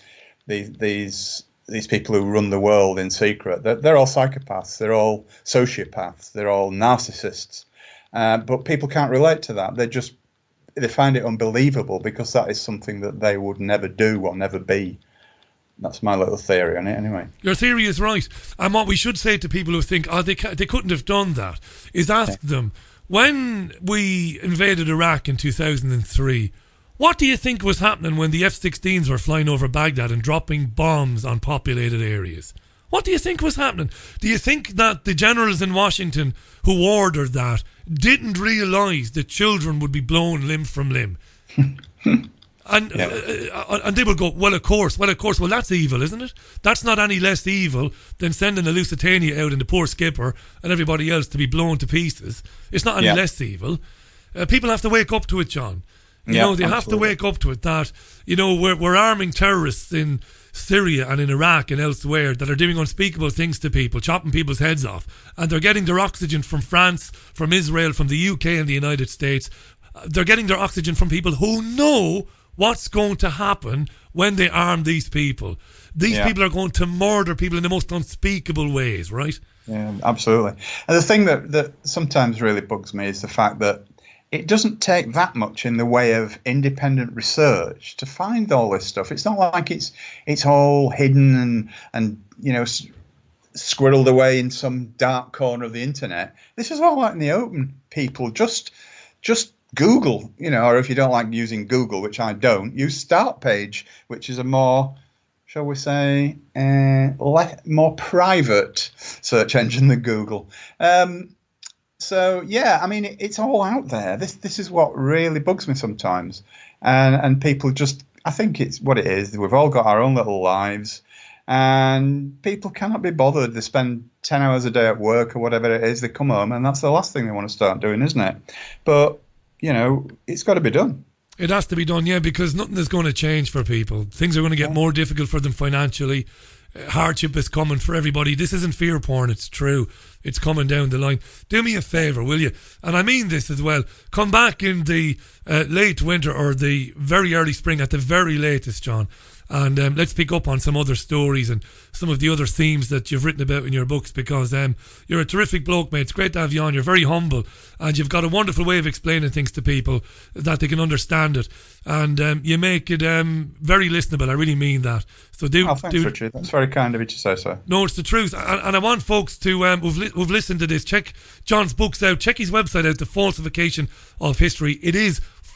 J: people who run the world in secret, they're all psychopaths, they're all sociopaths, they're all narcissists. But people can't relate to that. They find it unbelievable because that is something that they would never do or never be. That's my little theory on it, anyway. Your
B: theory is right. And what we should say to people who think, they couldn't have done that, is ask them, when we invaded Iraq in 2003, what do you think was happening when the F-16s were flying over Baghdad and dropping bombs on populated areas? What do you think was happening? Do you think that the generals in Washington who ordered that didn't realise that children would be blown limb from limb? And they would go, well, of course. Well, that's evil, isn't it? That's not any less evil than sending the Lusitania out and the poor skipper and everybody else to be blown to pieces. It's not any less evil. People have to wake up to it, John. They have to wake up to it that, we're arming terrorists in Syria and in Iraq and elsewhere that are doing unspeakable things to people, chopping people's heads off, and they're getting their oxygen from France, from Israel, from the UK and the United States. They're getting their oxygen from people who know what's going to happen when they arm these people. These people are going to murder people in the most unspeakable ways, right?
J: Yeah, absolutely. And the thing that sometimes really bugs me is the fact that it doesn't take that much in the way of independent research to find all this stuff. It's not like it's all hidden and squirreled away in some dark corner of the internet. This is all out in the open. People just Google, or if you don't like using Google, which I don't, use Startpage, which is a more, shall we say, more private search engine than Google. So yeah, I mean, it's all out there. This is what really bugs me sometimes, and people just, I think it's what it is. We've all got our own little lives, and people cannot be bothered. They spend 10 hours a day at work or whatever it is. They come home, and that's the last thing they want to start doing, isn't it? But it's got to be done.
B: It has to be done, yeah, because nothing is going to change for people. Things are going to get more difficult for them financially. Hardship is coming for everybody. This isn't fear porn, it's true. It's coming down the line. Do me a favour, will you? And I mean this as well. Come back in the late winter or the very early spring at the very latest, John. And let's pick up on some other stories and some of the other themes that you've written about in your books, because you're a terrific bloke, mate. It's great to have you on. You're very humble and you've got a wonderful way of explaining things to people that they can understand it. And you make it very listenable. I really mean that. So
J: thanks, Richard. That's very kind of you to say so.
B: No, it's the truth. And I want folks to who've listened to this, check John's books out. Check his website out, The Falsification of History. It is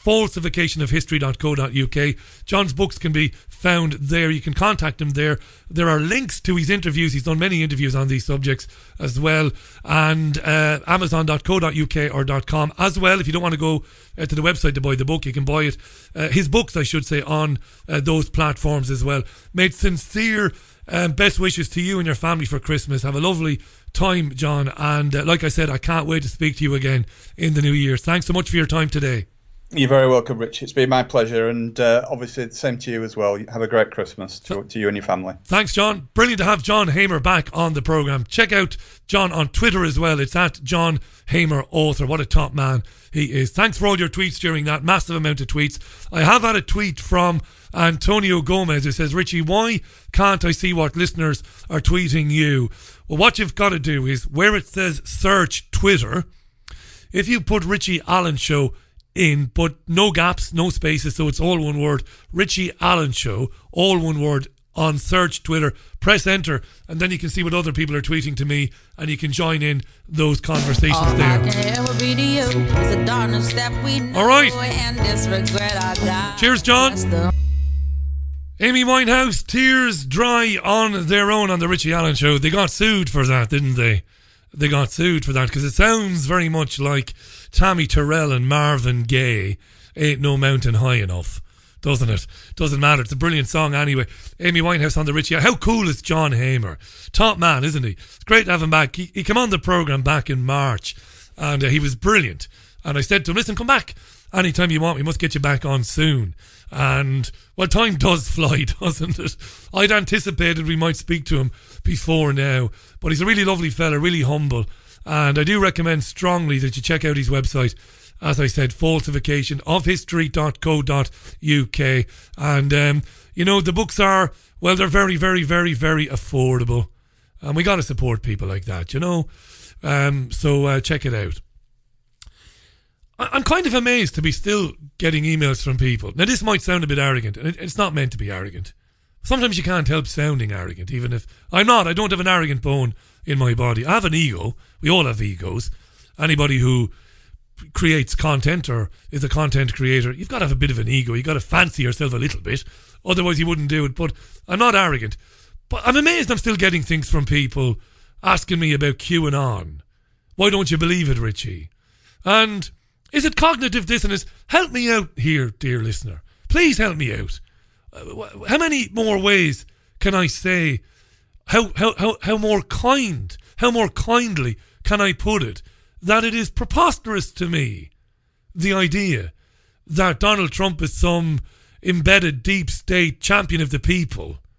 B: falsificationofhistory.co.uk. John's books can be found there. You can contact him there. There are links to his interviews. He's done many interviews on these subjects as well. And amazon.co.uk or .com as well. If you don't want to go to the website to buy the book, you can buy it. His books, I should say, on those platforms as well. Made sincere best wishes to you and your family for Christmas. Have a lovely time, John. And like I said, I can't wait to speak to you again in the new year. Thanks so much for your time today.
J: You're very welcome, Rich. It's been my pleasure, and obviously the same to you as well. Have a great Christmas to you and your family.
B: Thanks, John. Brilliant to have John Hamer back on the programme. Check out John on Twitter as well. It's at John Hamer Author. What a top man he is. Thanks for all your tweets during that massive amount of tweets. I have had a tweet from Antonio Gomez who says, Richie, why can't I see what listeners are tweeting you? Well, what you've got to do is where it says search Twitter, if you put Richie Allen Show in, but no gaps, no spaces, so it's all one word, Richie Allen Show, all one word, on search Twitter, press enter, and then you can see what other people are tweeting to me, and you can join in those conversations there. Alright, cheers, John. Amy Winehouse, Tears Dry on Their Own on the Richie Allen Show. They got sued for that, didn't they? They got sued for that because it sounds very much like Tammy Terrell and Marvin Gaye, Ain't No Mountain High Enough, doesn't it? Doesn't matter. It's a brilliant song anyway. Amy Winehouse on the Richie. How cool is John Hamer? Top man, isn't he? It's great to have him back. He came on the programme back in March and he was brilliant. And I said to him, listen, come back anytime you want. We must get you back on soon. And, well, time does fly, doesn't it? I'd anticipated we might speak to him before now. But he's a really lovely fella, really humble. And I do recommend strongly that you check out his website. As I said, falsificationofhistory.co.uk. And, the books are, well, they're very, very, very, very affordable. And we got to support people like that, So check it out. I'm kind of amazed to be still getting emails from people. Now, this might sound a bit arrogant, and it's not meant to be arrogant. Sometimes you can't help sounding arrogant, even if I'm not. I don't have an arrogant bone in my body. I have an ego. We all have egos. Anybody who creates content or is a content creator, you've got to have a bit of an ego. You've got to fancy yourself a little bit. Otherwise, you wouldn't do it. But I'm not arrogant. But I'm amazed I'm still getting things from people asking me about QAnon. Why don't you believe it, Richie? And is it cognitive dissonance? Help me out here, dear listener. Please help me out. How many more ways can I say, how more kindly can I put it, that it is preposterous to me, the idea that Donald Trump is some embedded deep state champion of the people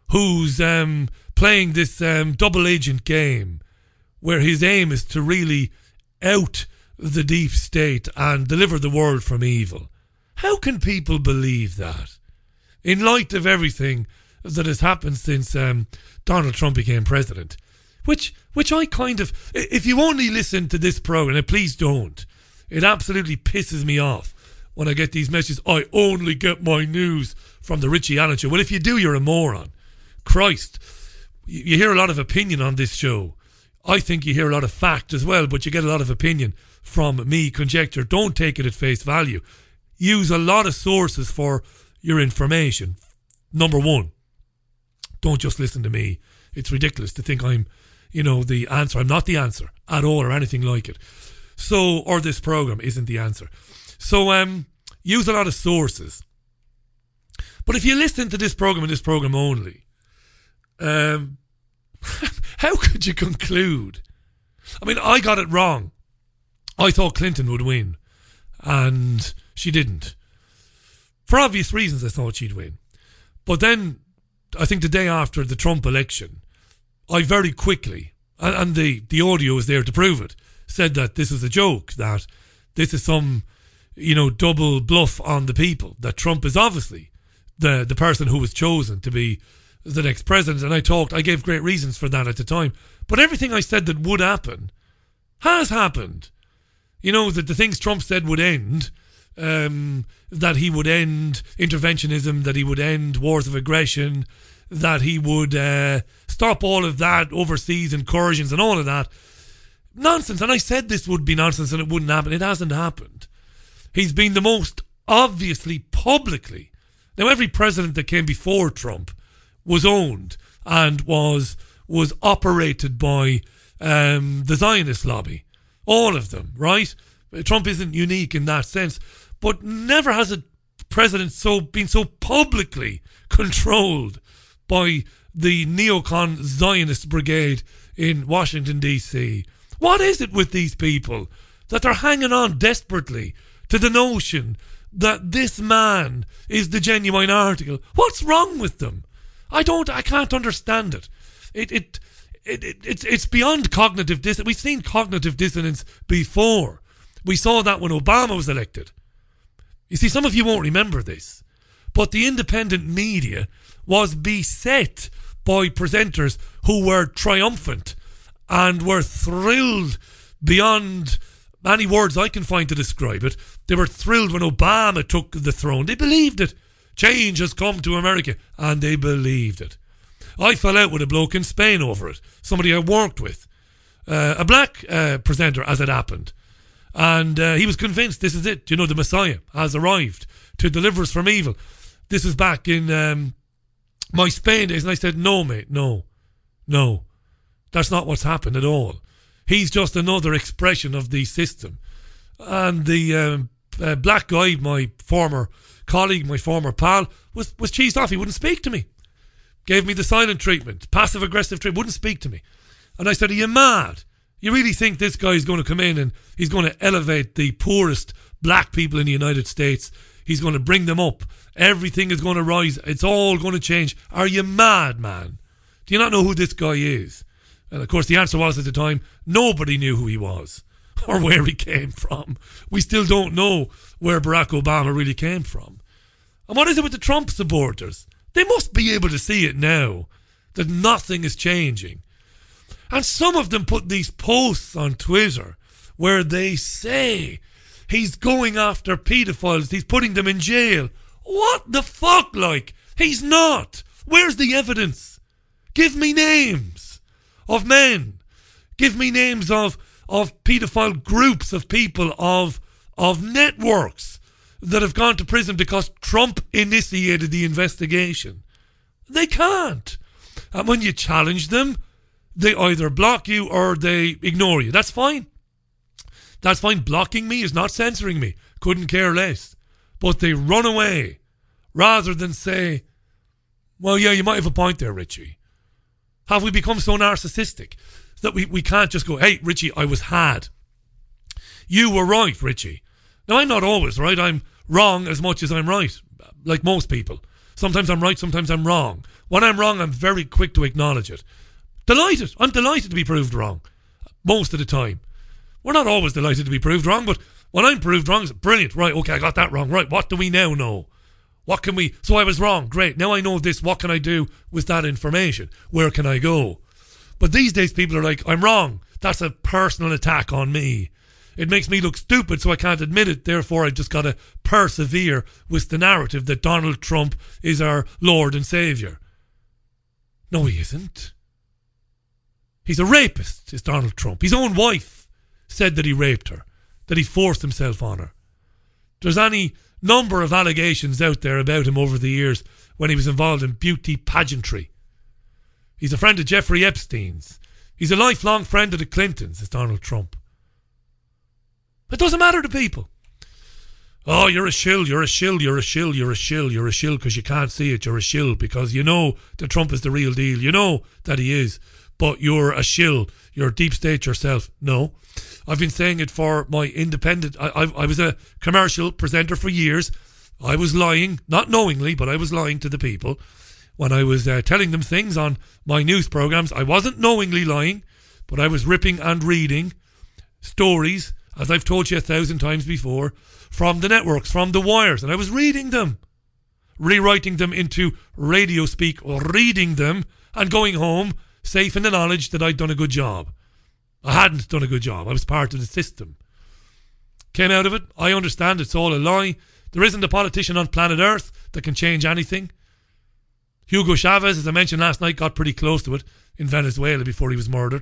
B: who's playing this double agent game where his aim is to really out the deep state and deliver the world from evil. How can people believe that? In light of everything that has happened since Donald Trump became president. Which I kind of... If you only listen to this program, and please don't, it absolutely pisses me off when I get these messages. I only get my news from the Richie Allen Show. Well, if you do, you're a moron. Christ. You hear a lot of opinion on this show. I think you hear a lot of fact as well, but you get a lot of opinion from me, conjecture. Don't take it at face value. Use a lot of sources for your information. Number one, don't just listen to me. It's ridiculous to think I'm, the answer. I'm not the answer at all or anything like it. So, or this program isn't the answer. So, use a lot of sources. But if you listen to this program and this program only, how could you conclude? I mean, I got it wrong. I thought Clinton would win, and she didn't. For obvious reasons, I thought she'd win. But then, I think the day after the Trump election, I very quickly, and the audio is there to prove it, said that this is a joke, that this is some, double bluff on the people, that Trump is obviously the person who was chosen to be the next president. And I gave great reasons for that at the time. But everything I said that would happen has happened. That the things Trump said would end, that he would end interventionism, that he would end wars of aggression, that he would stop all of that, overseas incursions and all of that. Nonsense. And I said this would be nonsense and it wouldn't happen. It hasn't happened. He's been the most obviously publicly. Now, every president that came before Trump was owned and was operated by the Zionist lobby. All of them, right? Trump isn't unique in that sense. But never has a president been so publicly controlled by the neocon Zionist brigade in Washington, D.C. What is it with these people that they're hanging on desperately to the notion that this man is the genuine article? What's wrong with them? I can't understand it. It's beyond cognitive dissonance. We've seen cognitive dissonance before. We saw that when Obama was elected. You see, some of you won't remember this, but the independent media was beset by presenters who were triumphant and were thrilled beyond any words I can find to describe it. They were thrilled when Obama took the throne. They believed it. Change has come to America, and they believed it. I fell out with a bloke in Spain over it, somebody I worked with, a black presenter, as it happened. And he was convinced this is it. The Messiah has arrived to deliver us from evil. This is back in my Spain days. And I said, no, mate, no. That's not what's happened at all. He's just another expression of the system. And the black guy, my former colleague, my former pal, was cheesed off. He wouldn't speak to me. Gave me the silent treatment, passive-aggressive treatment, wouldn't speak to me. And I said, are you mad? You really think this guy is going to come in and he's going to elevate the poorest black people in the United States? He's going to bring them up. Everything is going to rise. It's all going to change. Are you mad, man? Do you not know who this guy is? And of course the answer was at the time, nobody knew who he was or where he came from. We still don't know where Barack Obama really came from. And what is it with the Trump supporters? They must be able to see it now, that nothing is changing. And some of them put these posts on Twitter where they say he's going after paedophiles, he's putting them in jail. What the fuck, like? He's not. Where's the evidence? Give me names of men. Give me names of paedophile groups of people, of networks that have gone to prison because Trump initiated the investigation. They can't. And when you challenge them, they either block you or they ignore you. That's fine. That's fine. Blocking me is not censoring me. Couldn't care less. But they run away rather than say, well, yeah, you might have a point there, Richie. Have we become so narcissistic that we can't just go, hey, Richie, I was had. You were right, Richie. Now, I'm not always right. I'm wrong as much as I'm right, like most people. Sometimes I'm right, sometimes I'm wrong. When I'm wrong, I'm very quick to acknowledge it. Delighted. I'm delighted to be proved wrong. Most of the time. We're not always delighted to be proved wrong, but when I'm proved wrong, it's brilliant. Right, okay, I got that wrong. Right, what do we now know? What can we... So I was wrong. Great. Now I know this. What can I do with that information? Where can I go? But these days people are like, I'm wrong. That's a personal attack on me. It makes me look stupid, so I can't admit it. Therefore, I've just got to persevere with the narrative that Donald Trump is our Lord and Saviour. No, he isn't. He's a rapist, is Donald Trump. His own wife said that he raped her, that he forced himself on her. There's any number of allegations out there about him over the years when he was involved in beauty pageantry. He's a friend of Jeffrey Epstein's. He's a lifelong friend of the Clintons, is Donald Trump. It doesn't matter to people. Oh, you're a shill, you're a shill, you're a shill, you're a shill, you're a shill because you can't see it. You're a shill because you know that Trump is the real deal. You know that he is. But you're a shill. You're deep state yourself. No. I've been saying it for my independent... I was a commercial presenter for years. I was lying, not knowingly, but I was lying to the people. When I was telling them things on my news programs, I wasn't knowingly lying, but I was ripping and reading stories, as I've told you 1,000 times before, from the networks, from the wires, and I was reading them, rewriting them into radio speak, or reading them, and going home safe in the knowledge that I'd done a good job. I hadn't done a good job. I was part of the system. Came out of it. I understand it's all a lie. There isn't a politician on planet Earth that can change anything. Hugo Chavez, as I mentioned last night, got pretty close to it in Venezuela before he was murdered.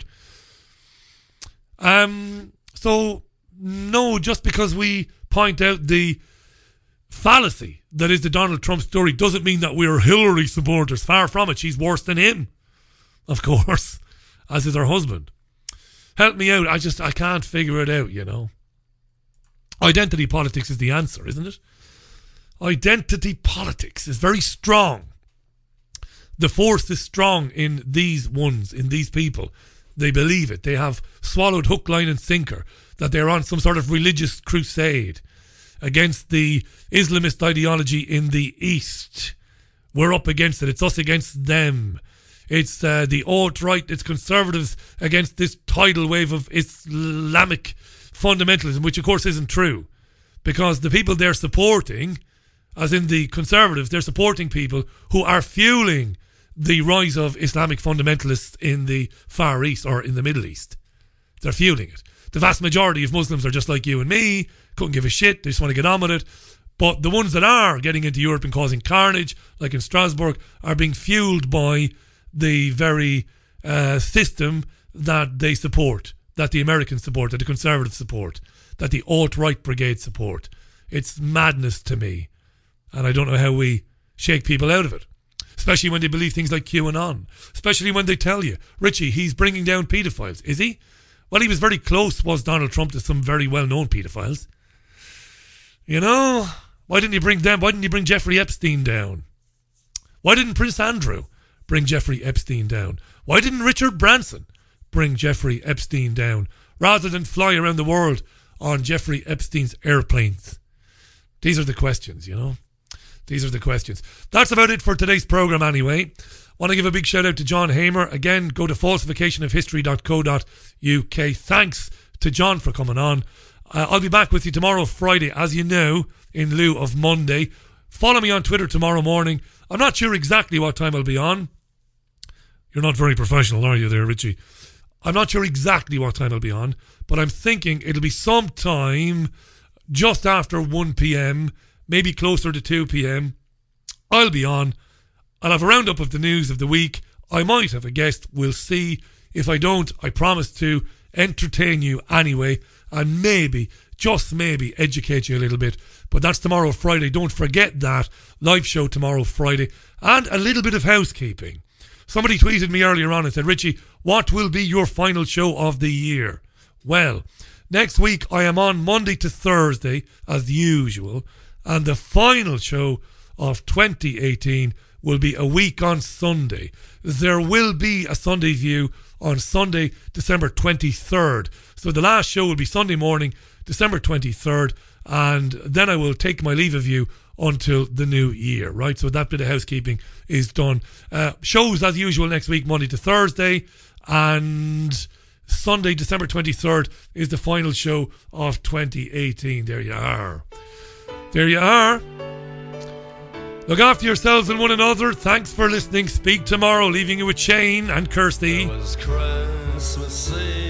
B: So, no, just because we point out the fallacy that is the Donald Trump story doesn't mean that we're Hillary supporters. Far from it. She's worse than him, of course, as is her husband. Help me out. I can't figure it out, you know. Identity politics is the answer, isn't it? Identity politics is very strong. The force is strong in these ones, in these people. They believe it. They have swallowed hook, line and sinker that they're on some sort of religious crusade against the Islamist ideology in the East. We're up against it. It's us against them. It's the alt-right, it's conservatives against this tidal wave of Islamic fundamentalism, which of course isn't true. Because the people they're supporting, as in the conservatives, they're supporting people who are fueling the rise of Islamic fundamentalists in the Far East or in the Middle East. They're fueling it. The vast majority of Muslims are just like you and me, couldn't give a shit, they just want to get on with it. But the ones that are getting into Europe and causing carnage, like in Strasbourg, are being fueled by the very system that they support, that the Americans support, that the conservatives support, that the alt-right brigade support. It's madness to me. And I don't know how we shake people out of it. Especially when they believe things like QAnon. Especially when they tell you, Richie, he's bringing down paedophiles. Is he? Well, he was very close, was Donald Trump, to some very well-known paedophiles. You know, why didn't you bring them? Why didn't you bring Jeffrey Epstein down? Why didn't Prince Andrew bring Jeffrey Epstein down? Why didn't Richard Branson bring Jeffrey Epstein down rather than fly around the world on Jeffrey Epstein's airplanes? These are the questions, you know. These are the questions. That's about it for today's programme anyway. Want to give a big shout out to John Hamer. Again, go to falsificationofhistory.co.uk. Thanks to John for coming on. I'll be back with you tomorrow, Friday, as you know, in lieu of Monday. Follow me on Twitter tomorrow morning. I'm not sure exactly what time I'll be on. You're not very professional, are you there, Richie? I'm not sure exactly what time I'll be on, but I'm thinking it'll be sometime just after 1 p.m, maybe closer to 2 p.m. I'll be on. I'll have a roundup of the news of the week. I might have a guest. We'll see. If I don't, I promise to entertain you anyway, and maybe, just maybe, educate you a little bit. But that's tomorrow, Friday. Don't forget that. Live show tomorrow, Friday. And a little bit of housekeeping. Somebody tweeted me earlier on and said, Richie, what will be your final show of the year? Well, next week I am on Monday to Thursday, as usual. And the final show of 2018 will be a week on Sunday. There will be a Sunday View on Sunday, December 23rd. So the last show will be Sunday morning, December 23rd. And then I will take my leave of you until the new year, right? So that bit of housekeeping is done. Shows as usual next week, Monday to Thursday, and Sunday, December 23rd is the final show of 2018. There you are. There you are. Look after yourselves and one another. Thanks for listening. Speak tomorrow, leaving you with Shane and Kirsty.